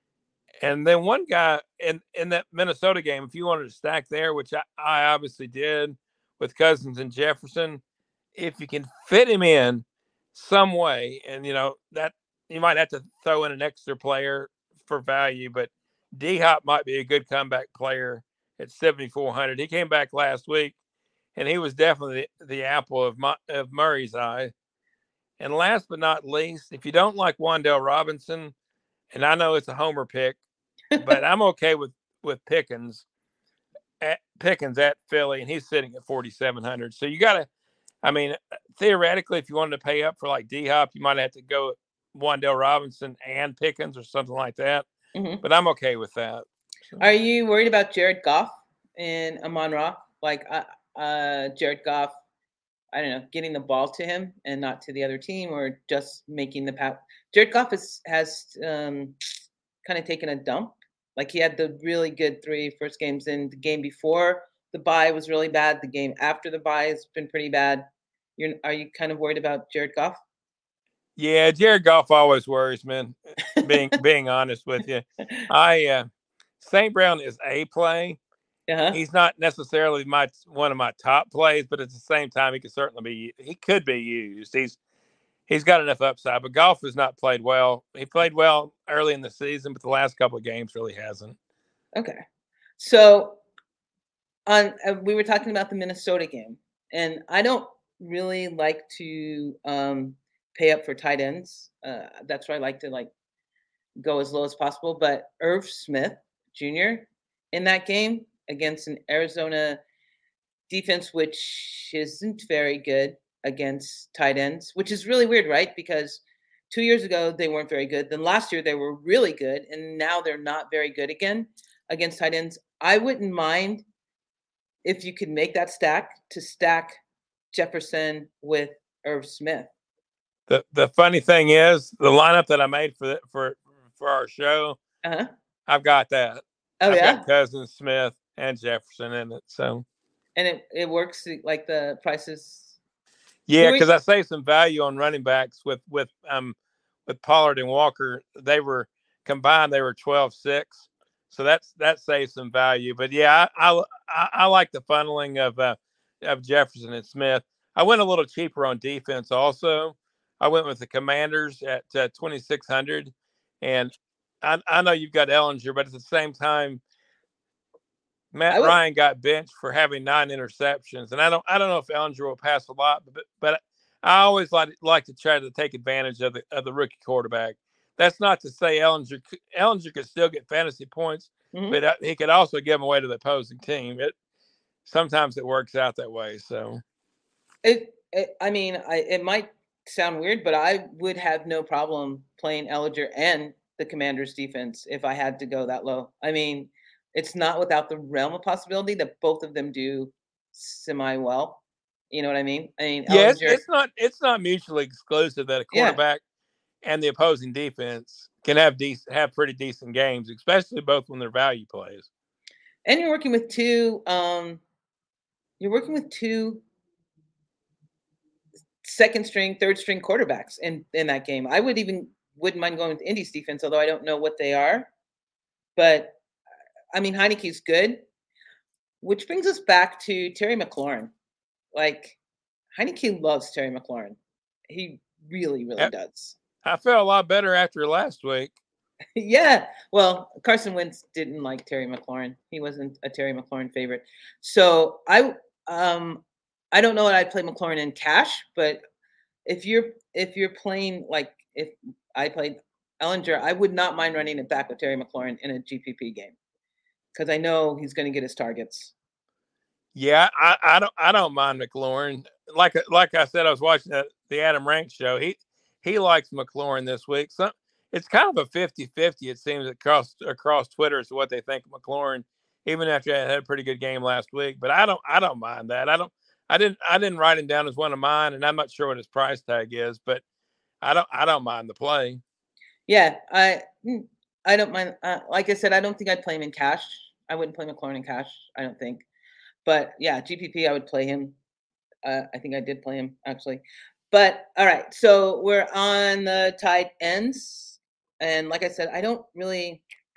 And then one guy in, in that Minnesota game, if you wanted to stack there, which I, I obviously did with Cousins and Jefferson, if you can fit him in some way, and you know that you might have to throw in an extra player for value, but D Hop might be a good comeback player at seventy-four hundred. He came back last week, and he was definitely the, the apple of my, of Murray's eye. And last but not least, if you don't like Wan'Dale Robinson, and I know it's a homer pick, but I'm okay with with Pickens at Pickens at Philly, and he's sitting at forty-seven hundred. So you got to, I mean, theoretically, if you wanted to pay up for like D Hop, you might have to go Wan'Dale Robinson and Pickens or something like that. Mm-hmm. But I'm okay with that. So. Are you worried about Jared Goff and Amon-Ra? Like uh, uh, Jared Goff, I don't know, getting the ball to him and not to the other team, or just making the pass. Jared Goff is, has um, kind of taken a dump. Like he had the really good three first games, in the game before the bye was really bad. The game after the bye has been pretty bad. You're, are you kind of worried about Jared Goff? Yeah, Jared Goff always worries, man. Being being honest with you, I uh, Saint Brown is a play. Uh-huh. He's not necessarily my one of my top plays, but at the same time, he could certainly be. He could be used. He's he's got enough upside. But Goff has not played well. He played well early in the season, but the last couple of games really hasn't. Okay, so on uh, we were talking about the Minnesota game, and I don't really like to um, pay up for tight ends. Uh, that's why I like to like go as low as possible. But Irv Smith Junior in that game against an Arizona defense, which isn't very good against tight ends, which is really weird, right? Because two years ago they weren't very good. Then last year they were really good, and now they're not very good again against tight ends. I wouldn't mind if you could make that stack to stack Jefferson with Irv Smith. The the funny thing is, the lineup that I made for the, for for our show, uh-huh. I've got that. Oh I've yeah, got Cousins, Smith, and Jefferson in it. So, and it, it works like the prices. Yeah, because I saved some value on running backs with with um with Pollard and Walker. They were combined, they were twelve six. So that's that saves some value. But yeah, I I, I like the funneling of uh, of Jefferson and Smith. I went a little cheaper on defense also. I went with the Commanders at uh, twenty-six hundred, and I, I know you've got Ellinger, but at the same time, Matt would, Ryan got benched for having nine interceptions, and I don't I don't know if Ellinger will pass a lot, but but I always like like to try to take advantage of the of the rookie quarterback. That's not to say Ellinger Ellinger could still get fantasy points, mm-hmm. but uh, he could also give them away to the opposing team. It sometimes it works out that way. So, it, it I mean, I it might sound weird, but I would have no problem playing Ellinger and the Commanders defense if I had to go that low. I mean, it's not without the realm of possibility that both of them do semi well. You know what I mean? I mean, Yeah, it's, Ellinger. it's not it's not mutually exclusive that a Yeah. quarterback and the opposing defense can have decent, have pretty decent games, especially both when they're value plays. And you're working with two. Um, you're working with two second string, third string quarterbacks in in that game. I would even wouldn't mind going with Indy's defense, although I don't know what they are. But I mean, Heineke's good, which brings us back to Terry McLaurin. Like Heineke loves Terry McLaurin. He really, really I, does. I felt a lot better after last week. Yeah. Well, Carson Wentz didn't like Terry McLaurin. He wasn't a Terry McLaurin favorite. So I um I don't know that I'd play McLaurin in cash, but if you're if you're playing like if I played Ellinger, I would not mind running it back with Terry McLaurin in a G P P game because I know he's going to get his targets. Yeah, I, I don't I don't mind McLaurin. Like like I said, I was watching the, the Adam Rank show. He he likes McLaurin this week. So it's kind of a fifty-fifty, it seems, across across Twitter as to what they think of McLaurin, even after I had a pretty good game last week. But I don't I don't mind that. I don't I didn't I didn't write him down as one of mine, and I'm not sure what his price tag is, but I don't I don't mind the play. Yeah, I I don't mind. Uh, like I said, I don't think I'd play him in cash. I wouldn't play McLaurin in cash. I don't think. But yeah, G P P, I would play him. Uh, I think I did play him actually. But all right, so we're on the tight ends, and like I said, I don't really,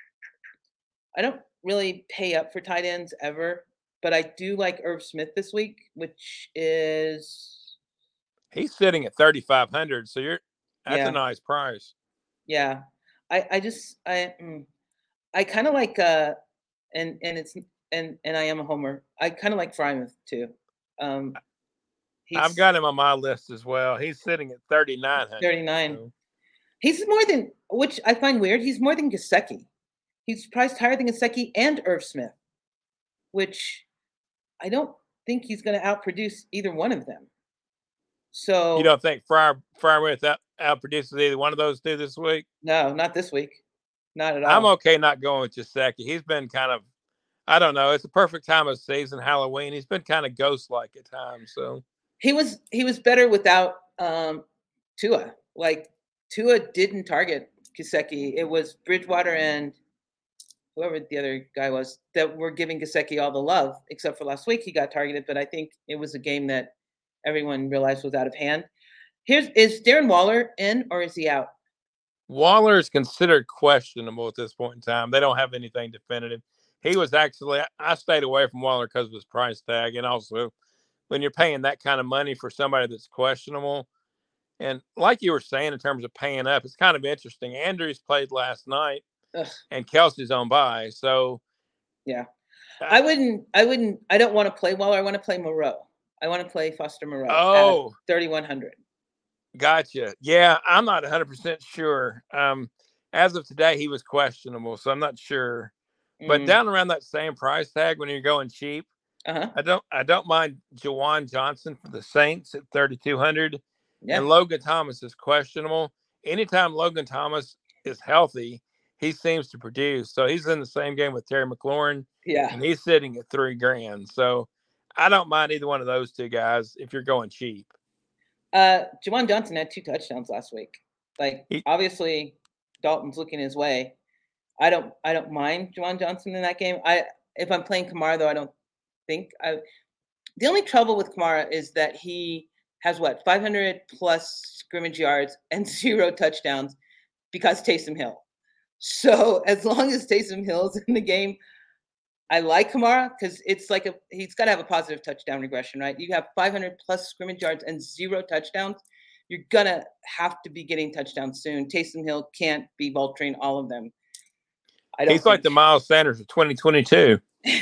I don't really pay up for tight ends ever. But I do like Irv Smith this week, which is he's sitting at thirty-five hundred, so you're that's yeah, a nice price. Yeah, I I just I mm, I kind of like uh and and it's and and I am a homer. I kind of like Frymouth too. Um, I've he's got him on my list as well. He's sitting at thirty-nine hundred. thirty-nine. So. He's more than, which I find weird. He's more than Gesicki. He's priced higher than Gesicki and Irv Smith, which I don't think he's going to outproduce either one of them. So you don't think Fryer Fryer out outproduces either one of those two this week? No, not this week. Not at all. I'm okay not going with Gesicki. He's been kind of, I don't know. It's a perfect time of season, Halloween. He's been kind of ghost-like at times. So he was he was better without um, Tua. Like Tua didn't target Gesicki. It was Bridgewater and whoever the other guy was that were giving Gesicki all the love, except for last week he got targeted. But I think it was a game that everyone realized was out of hand. Here's is Darren Waller in or is he out? Waller is considered questionable at this point in time. They don't have anything definitive. He was actually, I stayed away from Waller because of his price tag. And also, when you're paying that kind of money for somebody that's questionable, and like you were saying in terms of paying up, it's kind of interesting. Andrews played last night, Ugh. and Kelsey's on bye. So, yeah, I, I wouldn't, I wouldn't, I don't want to play Waller. I want to play Moreau. I want to play Foster Moreau. Oh, thirty-one hundred. Gotcha. Yeah, I'm not one hundred percent sure. Um, as of today, he was questionable, so I'm not sure. Mm. But down around that same price tag, when you're going cheap, uh-huh. I don't, I don't mind Juwan Johnson for the Saints at thirty-two hundred, yeah. And Logan Thomas is questionable. Anytime Logan Thomas is healthy, he seems to produce. So he's in the same game with Terry McLaurin, yeah, and he's sitting at three grand. So I don't mind either one of those two guys if you're going cheap. Uh, Juwan Johnson had two touchdowns last week. Like he, obviously, Dalton's looking his way. I don't, I don't mind Juwan Johnson in that game. I, if I'm playing Kamara though, I don't think I. The only trouble with Kamara is that he has what five hundred plus scrimmage yards and zero touchdowns because Taysom Hill. So as long as Taysom Hill's in the game, I like Kamara because it's like a he's got to have a positive touchdown regression, right? You have five hundred plus scrimmage yards and zero touchdowns. You're gonna have to be getting touchdowns soon. Taysom Hill can't be vulturing all of them. I don't. He's think. like the Miles Sanders of twenty twenty-two.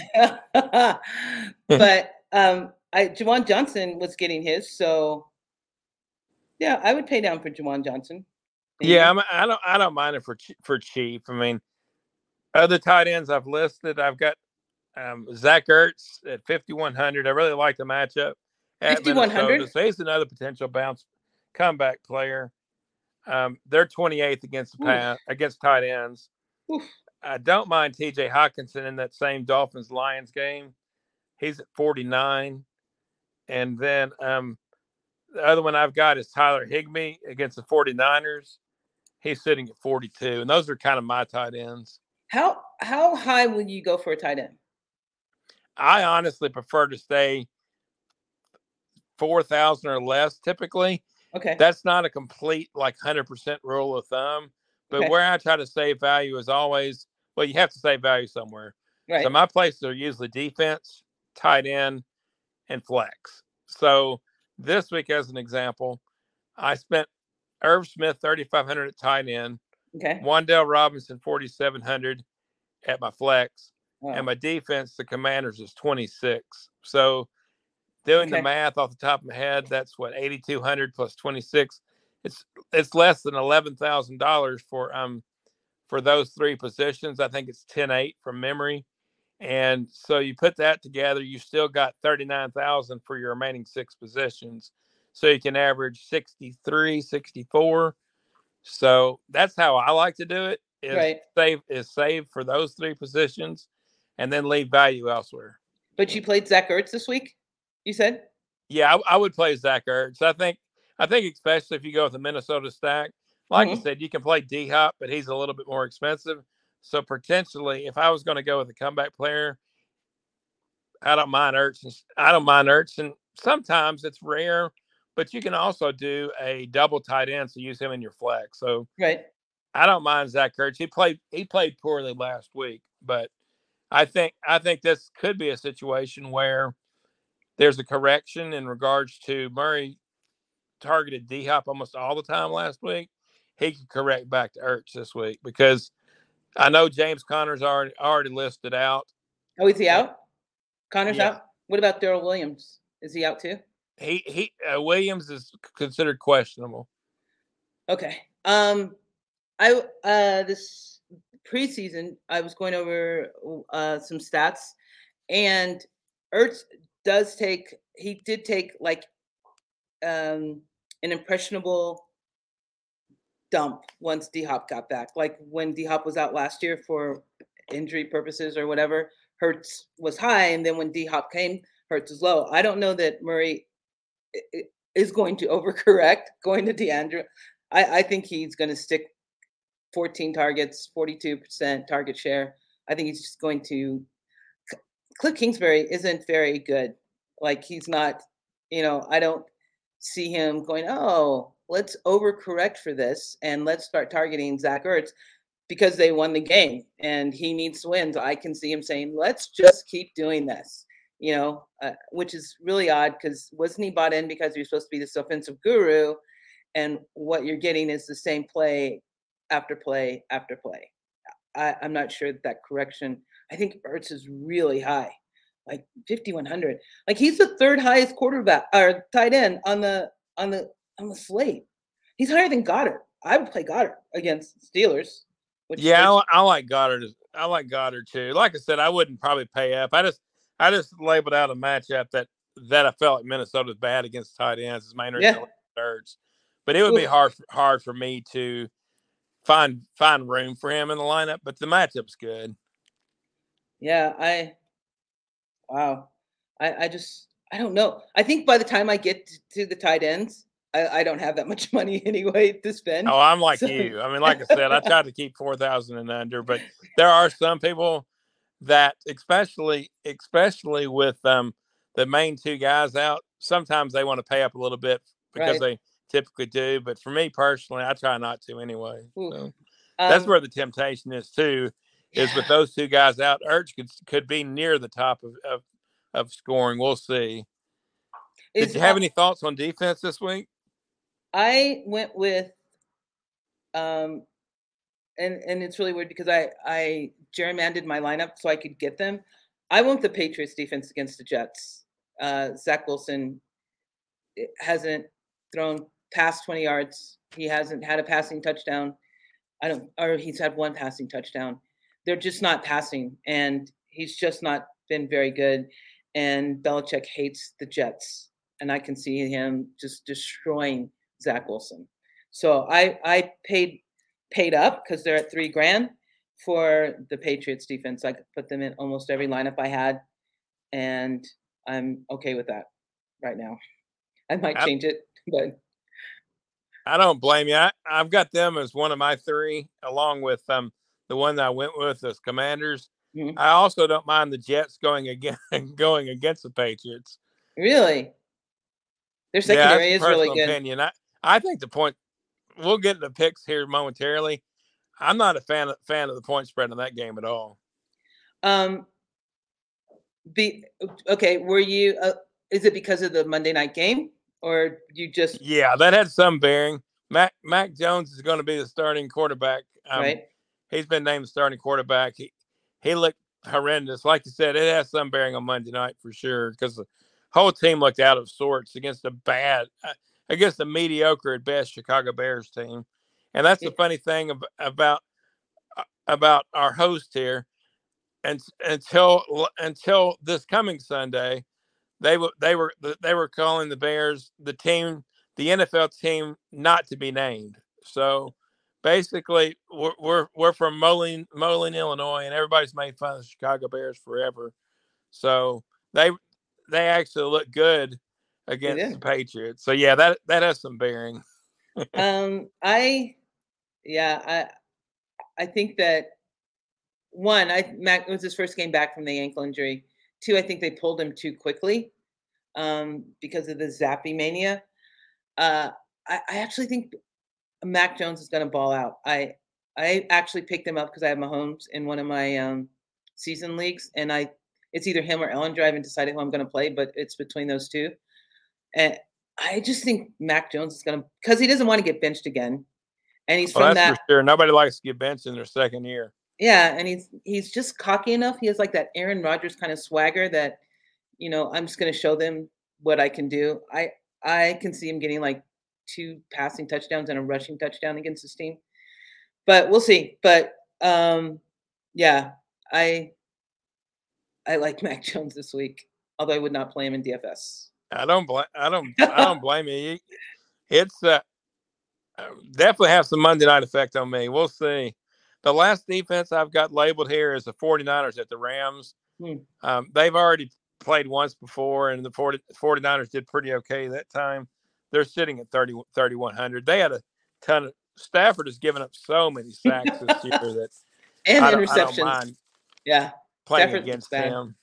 But um, I Juwan Johnson was getting his, so yeah, I would pay down for Juwan Johnson. Maybe. Yeah, I'm, I don't. I don't mind it for for cheap. I mean, other tight ends I've listed, I've got. Um, Zach Ertz at fifty-one hundred. I really like the matchup at fifty-one hundred. Minnesota. So he's another potential bounce comeback player. Um, they're twenty-eighth against the pass, against tight ends. Oof. I don't mind T J Hockenson in that same Dolphins Lions game. He's at forty-nine. And then um, the other one I've got is Tyler Higbee against the 49ers. He's sitting at forty-two, and those are kind of my tight ends. How how high will you go for a tight end? I honestly prefer to stay four thousand or less typically. Okay. That's not a complete like one hundred percent rule of thumb, but Okay. where I try to save value is always, well, you have to save value somewhere. Right. So my places are usually defense, tight end, and flex. So this week, as an example, I spent Irv Smith thirty-five hundred at tight end, okay. Wan'Dale Robinson forty-seven hundred at my flex, wow. and my defense, the Commanders, is twenty-six. So doing okay. the math off the top of my head, that's what eighty-two hundred plus twenty-six. It's it's less than eleven thousand dollars for um for those three positions. I think it's ten eight from memory. And so you put that together, you still got thirty-nine thousand for your remaining six positions. So you can average sixty-three, sixty-four. So that's how I like to do it, is right. save is save for those three positions and then leave value elsewhere. But you played Zach Ertz this week, you said? Yeah, I, I would play Zach Ertz. I think I think especially if you go with the Minnesota stack, like mm-hmm. I said, you can play D-Hop, but he's a little bit more expensive. So potentially, if I was going to go with a comeback player, I don't mind Ertz. And, I don't mind Ertz, and sometimes it's rare, but you can also do a double tight end, so use him in your flex. So right, I don't mind Zach Ertz. He played he played poorly last week, but I think I think this could be a situation where there's a correction in regards to Murray targeted D-Hop almost all the time last week. He could correct back to Ertz this week because I know James Conner's already already listed out. Oh, is he out? Conner's yeah. out? What about Darrell Williams? Is he out too? He he uh, Williams is considered questionable. Okay. Um, I uh this preseason I was going over uh some stats, and Ertz does take he did take like um an impressionable dump once D-Hop got back. Like when D-Hop was out last year for injury purposes or whatever, Hurts was high, and then when D-Hop came, Hurts was low. I don't know that Murray is going to overcorrect going to DeAndre. I, I think he's going to stick fourteen targets, forty-two percent target share. I think he's just going to Cliff Kingsbury isn't very good. Like he's not, you know, I don't see him going, oh, let's overcorrect for this and let's start targeting Zach Ertz because they won the game and he needs to win. So I can see him saying, let's just keep doing this, you know, uh, which is really odd because wasn't he bought in because you're supposed to be this offensive guru, and what you're getting is the same play after play after play. I, I'm not sure that, that correction. I think Ertz is really high, like fifty-one hundred. Like he's the third highest quarterback or tight end on the on the on the slate. He's higher than Goddard. I would play Goddard against Steelers. Which yeah, I, I like Goddard. I like Goddard too. Like I said, I wouldn't probably pay up. I just I just labeled out a matchup that that I felt like Minnesota's bad against tight ends. His main reason yeah. Ertz. But it would Ooh. be hard hard for me to find find room for him in the lineup. But the matchup's good. Yeah, I wow. I, I just I don't know. I think by the time I get to, to the tight ends, I, I don't have that much money anyway to spend. Oh, I'm like so. you. I mean, like I said, I try to keep four thousand and under, but there are some people that, especially especially with um the main two guys out, sometimes they want to pay up a little bit because right. they typically do. But for me personally, I try not to anyway. So um, that's where the temptation is too. Is yeah. with those two guys out, Ertz could could be near the top of of, of scoring. We'll see. Is, Did you have uh, any thoughts on defense this week? I went with, um, and and it's really weird because I I gerrymandered my lineup so I could get them. I went the Patriots defense against the Jets. Uh, Zach Wilson hasn't thrown past twenty yards. He hasn't had a passing touchdown. I don't, or he's had one passing touchdown. They're just not passing, and he's just not been very good. And Belichick hates the Jets, and I can see him just destroying Zach Wilson. So I I paid paid up because they're at three grand for the Patriots defense. I could put them in almost every lineup I had, and I'm okay with that right now. I might I, change it, but I don't blame you. I, I've got them as one of my three, along with um the one that I went with as Commanders. mm-hmm. I also don't mind the Jets going again going against the Patriots. Really, their Yeah, that's secondary a is really personal good. opinion. I, I think the point. We'll get into picks here momentarily. I'm not a fan of, fan of the point spread in that game at all. Um, be okay. Were you? Uh, is it because of the Monday night game, or you just? Yeah, that had some bearing. Mac Mac Jones is going to be the starting quarterback. Um, Right. He's been named the starting quarterback. He he looked horrendous. Like you said, it has some bearing on Monday night for sure because the whole team looked out of sorts against a bad, against a mediocre at best Chicago Bears team. And that's the funny thing about about our host here. And until until this coming Sunday, they were they were they were calling the Bears the team, the N F L team not to be named. So basically, we're we're, we're from Moline, Moline, Illinois, and everybody's made fun of the Chicago Bears forever. So they they actually look good against the Patriots. So yeah, that that has some bearing. um, I yeah, I I think that one, I Mac was his first game back from the ankle injury. Two, I think they pulled him too quickly um, because of the Zappy mania. Uh, I, I actually think Mac Jones is going to ball out. I I actually picked him up because I have Mahomes in one of my um, season leagues, and I it's either him or Ellinger. I haven't decided who I'm going to play, but it's between those two. And I just think Mac Jones is going to, because he doesn't want to get benched again, and he's well, from that's that. For sure. Nobody likes to get benched in their second year. Yeah, and he's he's just cocky enough. He has like that Aaron Rodgers kind of swagger that, you know, I'm just going to show them what I can do. I I can see him getting like two passing touchdowns and a rushing touchdown against this team, but we'll see. But um, yeah, I I like Mac Jones this week, although I would not play him in D F S. I don't blame I don't I don't blame you. It's uh, definitely have some Monday night effect on me. We'll see. The last defense I've got labeled here is the 49ers at the Rams. Hmm. Um, they've already played once before, and the 40, 49ers did pretty okay that time. They're sitting at thirty, thirty-one hundred. They had a ton of – Stafford has given up so many sacks this year that and I interceptions. I don't mind yeah, playing Stafford against him.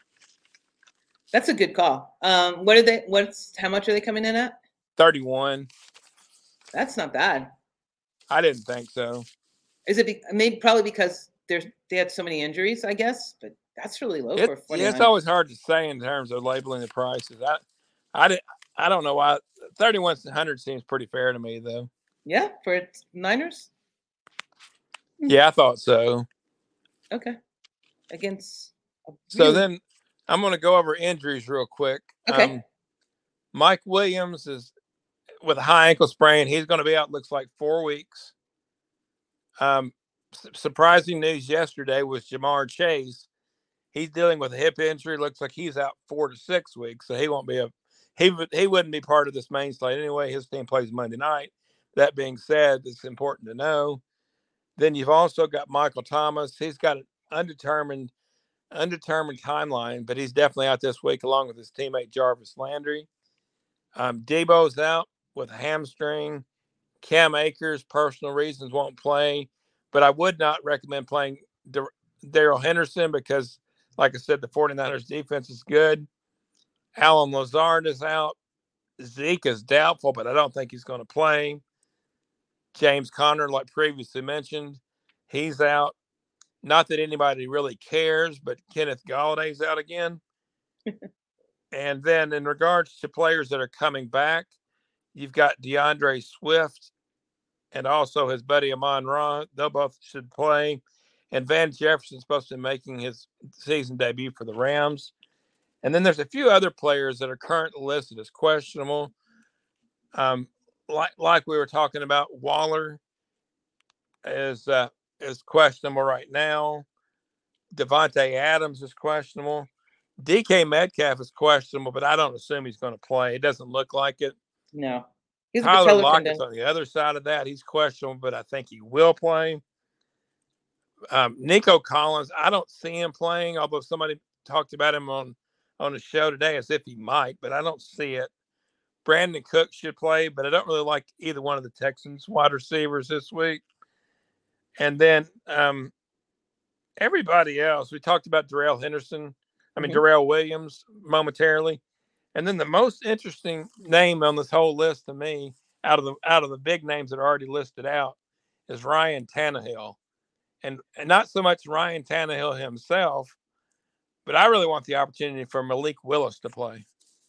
That's a good call. Um, what are they – What's how much are they coming in at? thirty-one. That's not bad. I didn't think so. Is it be, maybe probably because there's they had so many injuries, I guess, but that's really low it, for forty-nine. Yeah, it's always hard to say in terms of labeling the prices. I, I, did, I don't know why thirty-one hundred seems pretty fair to me, though. Yeah, for Niners. Yeah, I thought so. Okay, against. Really... So then, I'm going to go over injuries real quick. Okay. Um, Mike Williams is with a high ankle sprain. He's going to be out. Looks like four weeks. Um, surprising news yesterday was Jamar Chase. He's dealing with a hip injury. Looks like he's out four to six weeks, so he won't be a he he wouldn't be part of this main slate anyway. His team plays Monday night. That being said, it's important to know. Then you've also got Michael Thomas. He's got an undetermined undetermined timeline, but he's definitely out this week along with his teammate Jarvis Landry. Um, Debo's out with a hamstring. Cam Akers, personal reasons, won't play, but I would not recommend playing Darrell Henderson because, like I said, the 49ers defense is good. Allen Lazard is out. Zeke is doubtful, but I don't think he's going to play. James Conner, like previously mentioned, he's out. Not that anybody really cares, but Kenneth Galladay's out again. And then in regards to players that are coming back, you've got DeAndre Swift and also his buddy Amon Ra. They both should play. And Van Jefferson's supposed to be making his season debut for the Rams. And then there's a few other players that are currently listed as questionable. Um, like like we were talking about, Waller is uh, is questionable right now. Devontae Adams is questionable. D K Metcalf is questionable, but I don't assume he's going to play. It doesn't look like it. No. He's Tyler Lockett's on the other side of that. He's questionable, but I think he will play. Um, Nico Collins, I don't see him playing, although somebody talked about him on, on the show today as if he might, but I don't see it. Brandon Cook should play, but I don't really like either one of the Texans wide receivers this week. And then um, everybody else, we talked about Darrell Henderson. I mean, mm-hmm. Darrell Williams momentarily. And then the most interesting name on this whole list to me, out of the out of the big names that are already listed out, is Ryan Tannehill. And, and not so much Ryan Tannehill himself, but I really want the opportunity for Malik Willis to play.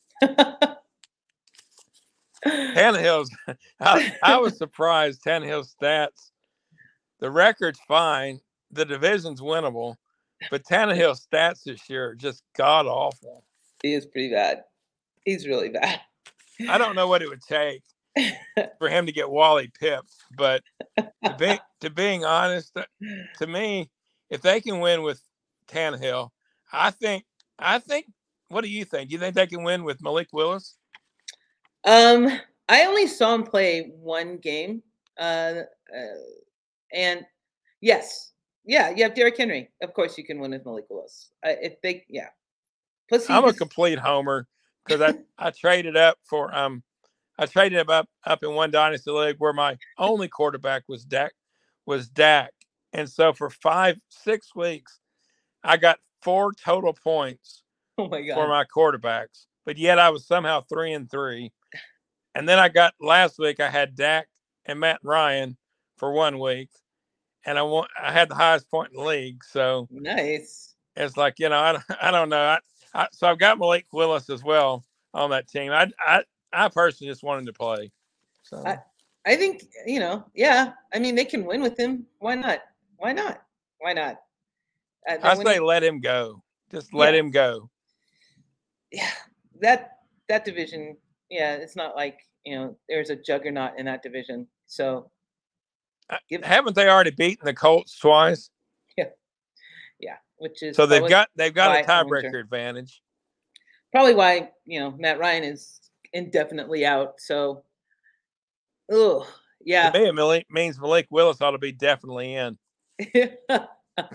Tannehill's, I, I was surprised. Tannehill's stats, the record's fine, the division's winnable, but Tannehill's stats this year are just god awful. He is pretty bad. He's really bad. I don't know what it would take for him to get Wally pipped, but to, be, to being honest, to me, if they can win with Tannehill, I think, I think, what do you think? Do you think they can win with Malik Willis? Um, I only saw him play one game. Uh, uh, and yes, yeah, you have Derrick Henry. Of course you can win with Malik Willis. Uh, if they, yeah. Plus, I'm just... a complete homer because I, I traded up for, um, I traded up, up up in one dynasty league where my only quarterback was Dak, was Dak. And so for five, six weeks, I got four total points oh my God. for my quarterbacks, but yet I was somehow three and three. And then I got last week, I had Dak and Matt Ryan for one week, and I want I had the highest point in the league. So nice. It's like, you know, I, I don't know. I, I, so I've got Malik Willis as well on that team. I I, I personally just wanted to play. So I, I think, you know, yeah. I mean, they can win with him. Why not? Why not? Why not? Uh, I say winning. Let him go. Just let yeah. him go. Yeah, that that division. Yeah, it's not like, you know, there's a juggernaut in that division. So give, haven't they already beaten the Colts twice? Yeah, yeah. Which is so they've got they've got a tiebreaker advantage. Probably why, you know, Matt Ryan is indefinitely out. So, oh yeah. To me, it Malik, means Malik Willis ought to be definitely in. uh,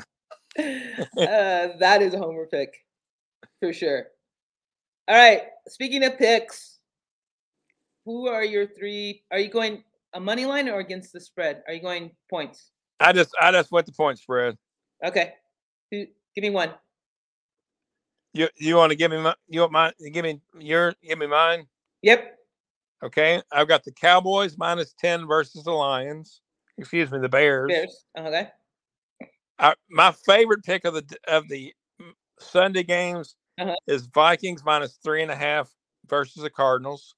that is a homer pick for sure. All right. Speaking of picks, who are your three? Are you going a money line or against the spread? Are you going points? I just I just went the point spread. Okay. Who, give me one. You you want to give me my you want mine? Give me your give me mine. Yep. Okay. I've got the Cowboys minus ten versus the Lions. Excuse me, the Bears. Bears. Okay. I, my favorite pick of the of the Sunday games uh-huh. is Vikings minus three and a half versus the Cardinals.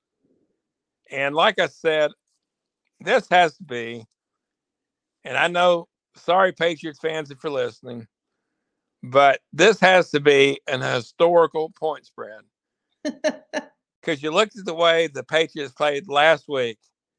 And like I said, this has to be, and I know, sorry, Patriots fans, if you're listening, but this has to be an historical point spread. Because you looked at the way the Patriots played last week.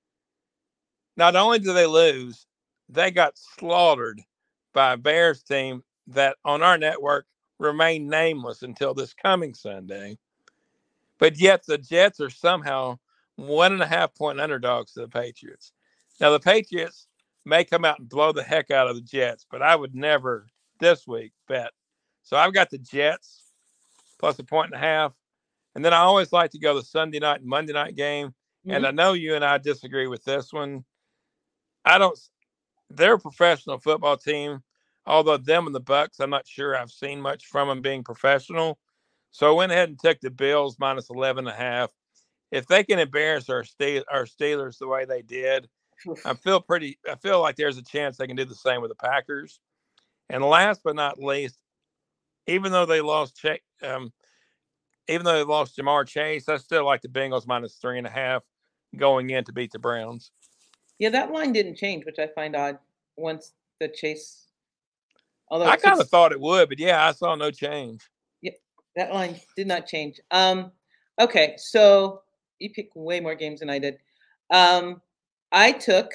Not only do they lose, they got slaughtered by a Bears team that on our network remained nameless until this coming Sunday. But yet the Jets are somehow one and a half point underdogs to the Patriots. Now, the Patriots may come out and blow the heck out of the Jets, but I would never this week bet. So I've got the Jets plus a point and a half. And then I always like to go the Sunday night and Monday night game. Mm-hmm. And I know you and I disagree with this one. I don't, they're a professional football team, although them and the Bucks, I'm not sure I've seen much from them being professional. So I went ahead and took the Bills minus eleven and a half. If they can embarrass our, Steel, our Steelers the way they did, I feel pretty. I feel like there's a chance they can do the same with the Packers. And last but not least, even though they lost, Ch- um, even though they lost Jamar Chase, I still like the Bengals minus three and a half going in to beat the Browns. Yeah, that line didn't change, which I find odd. Once the Chase, although I kind of thought it would, but yeah, I saw no change. Yeah, that line did not change. Um, okay, so. You picked way more games than I did. Um, I took,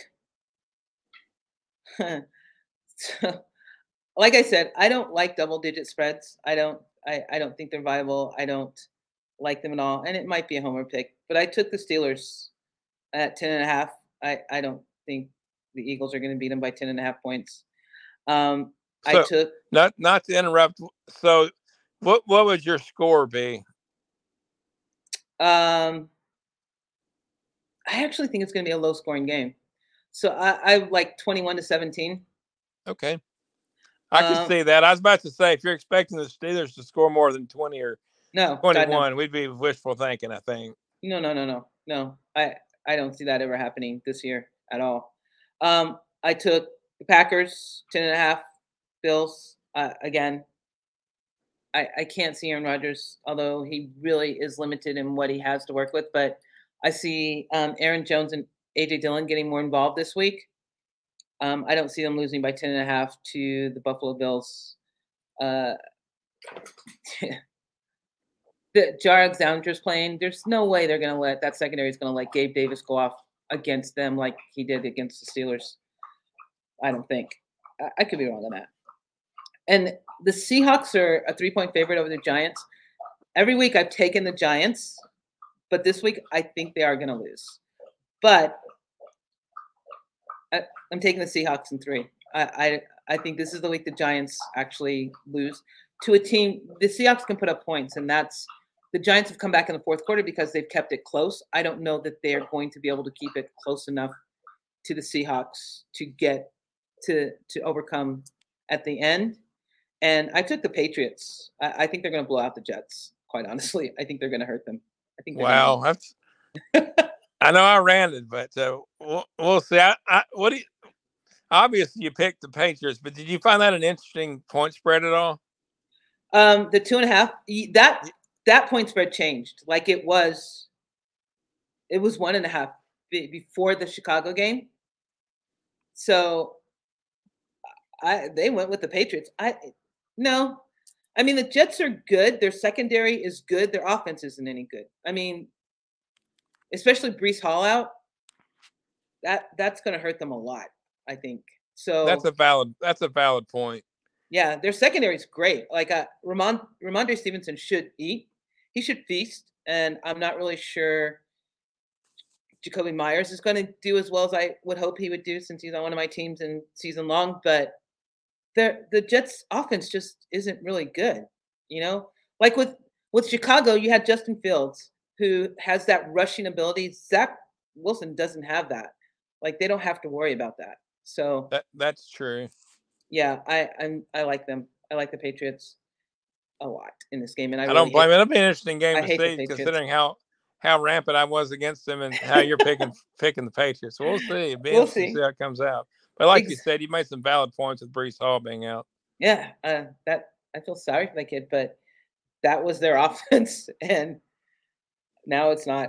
so, like I said, I don't like double-digit spreads. I don't. I, I don't think they're viable. I don't like them at all. And it might be a homer pick, but I took the Steelers at ten and a half. I, I don't think the Eagles are going to beat them by ten and a half points. Um, so, I took not not to interrupt. So what what would your score be? Um, I actually think it's going to be a low scoring game. So I, I like twenty-one to seventeen. Okay. I could Um, see that. I was about to say, if you're expecting the Steelers to score more than twenty or no, twenty-one, no. we'd be wishful thinking, I think. No, no, no, no, no. I, I don't see that ever happening this year at all. Um, I took the Packers, ten and a half, Bills. Uh, again, I, I can't see Aaron Rodgers, although he really is limited in what he has to work with. But I see um, Aaron Jones and A J Dillon getting more involved this week. Um, I don't see them losing by ten and a half to the Buffalo Bills. Uh, the Jar Alexander's playing. There's no way they're going to let that secondary is going to let Gabe Davis go off against them like he did against the Steelers. I don't think. I, I could be wrong on that. And the Seahawks are a three-point favorite over the Giants. Every week I've taken the Giants, but this week I think they are going to lose. But I, I'm taking the Seahawks in three. I, I I think this is the week the Giants actually lose to a team. The Seahawks can put up points, and that's the Giants have come back in the fourth quarter because they've kept it close. I don't know that they are going to be able to keep it close enough to the Seahawks to get to to overcome at the end. And I took the Patriots. I, I think they're going to blow out the Jets. Quite honestly, I think they're going to hurt them. I think. Wow, that's. I know I ran it, but uh, we'll, we'll see. I, I, what do you? Obviously, you picked the Patriots, but did you find that an interesting point spread at all? Um, the two and a half. That that point spread changed. Like it was. It was one and a half before the Chicago game. So. I they went with the Patriots. I no. I mean, the Jets are good. Their secondary is good. Their offense isn't any good. I mean, especially Breece Hall out. That that's going to hurt them a lot, I think. So that's a valid that's a valid point. Yeah, their secondary is great. Like uh, Ramon Ramondre Stevenson should eat. He should feast, and I'm not really sure Jacoby Myers is going to do as well as I would hope he would do since he's on one of my teams in season long. But the the Jets offense just isn't really good, you know. Like with with Chicago, you had Justin Fields who has that rushing ability. Zach Wilson doesn't have that. Like they don't have to worry about that. So that that's true. Yeah, I I'm, I like them. I like the Patriots a lot in this game, and I, I really don't blame hate, it. It'll be an interesting game I to hate the see, Patriots. considering how how rampant I was against them and how you're picking picking the Patriots. So we'll see. It'll be We'll interesting see. to see how it comes out. But like Ex- you said, you made some valid points with Breece Hall being out. Yeah, uh, that I feel sorry for that kid, but that was their offense, and now it's not.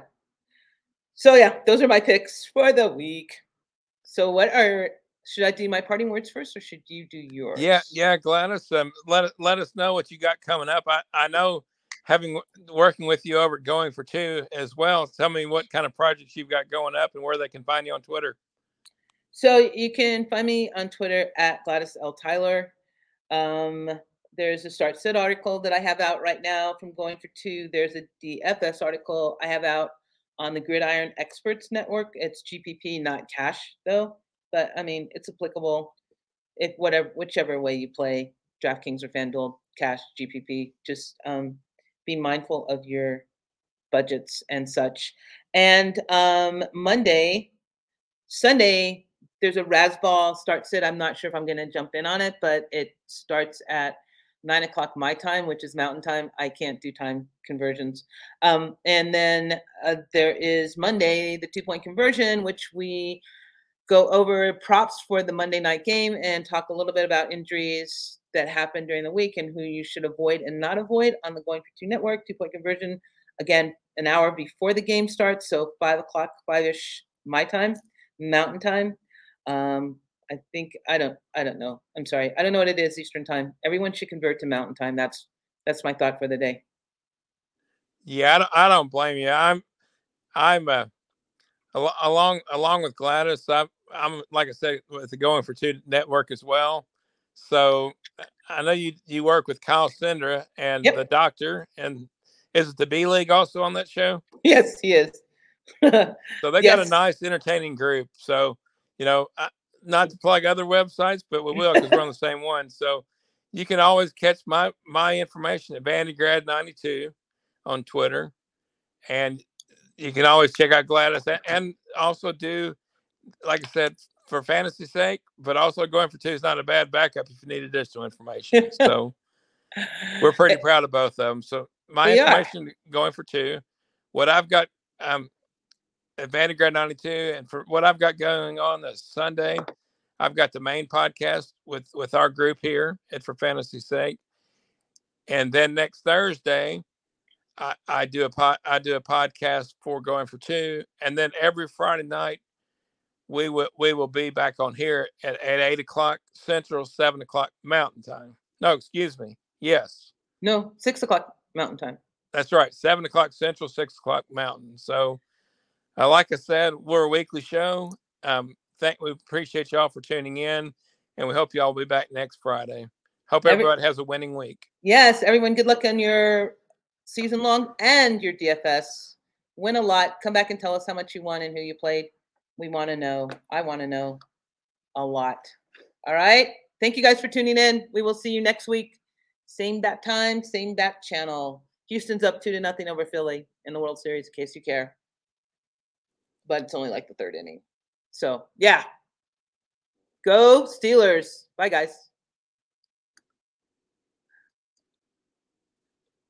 So yeah, those are my picks for the week. So what are should I do my parting words first, or should you do yours? Yeah, yeah, Gladys. Um, let let us know what you got coming up. I I know, having working with you over at Going for Two as well. Tell me what kind of projects you've got going up and where they can find you on Twitter. So you can find me on Twitter at Gladys L. Tyler. Um, there's a Start Sit article that I have out right now from Going for Two. There's a D F S article I have out on the Gridiron Experts Network. It's G P P, not cash, though. But I mean, it's applicable if whatever, whichever way you play, DraftKings or FanDuel, cash, G P P. Just um, be mindful of your budgets and such. And um, Monday, Sunday, there's a Razzball Start Sit. I'm not sure if I'm going to jump in on it, but it starts at nine o'clock my time, which is Mountain Time. I can't do time conversions. Um, and then uh, there is Monday, the two-point conversion, which we go over props for the Monday night game and talk a little bit about injuries that happened during the week and who you should avoid and not avoid on the Going for Two network. Two-point conversion, again, an hour before the game starts, so five o'clock, five-ish my time, Mountain Time. Um, I think I don't I don't know. I'm sorry. I don't know what it is Eastern Time. Everyone should convert to Mountain Time. That's that's my thought for the day. Yeah, I don't, I don't blame you. I'm I'm uh, along along with Gladys. I'm I'm like I said with the Going for Two network as well. So I know you you work with Kyle Sendra and Yep. the doctor, and is it the B League also on that show? Yes, he is. So they Yes. got a nice, entertaining group. So, you know, I, not to plug other websites, but we will because we're on the same one. So you can always catch my my information at Vandygrad ninety-two on Twitter, and you can always check out Gladys, and also do, like I said, for fantasy's sake, but also Going for Two is not a bad backup if you need additional information. So we're pretty proud of both of them. So my We information are. Going for Two, what I've got um, at Vandygrad ninety-two, and for what I've got going on this Sunday, I've got the main podcast with with our group here at For Fantasy's Sake, and then next Thursday, I, I do a pod, I do a podcast for Going for Two, and then every Friday night we will we will be back on here at, at eight o'clock Central, seven o'clock Mountain Time. No, excuse me. Yes. No, six o'clock Mountain Time. That's right. Seven o'clock Central, six o'clock Mountain. So, uh, like I said, we're a weekly show. Um, thank we appreciate y'all for tuning in, and we hope y'all will be back next Friday. Hope everybody Every, has a winning week. Yes, everyone. Good luck on your season long and your D F S. Win a lot. Come back and tell us how much you won and who you played. We want to know. I want to know a lot. All right. Thank you guys for tuning in. We will see you next week. Same bat time, same bat channel. Houston's up two to nothing over Philly in the World Series, in case you care. But it's only like the third inning. So, yeah. Go Steelers. Bye, guys.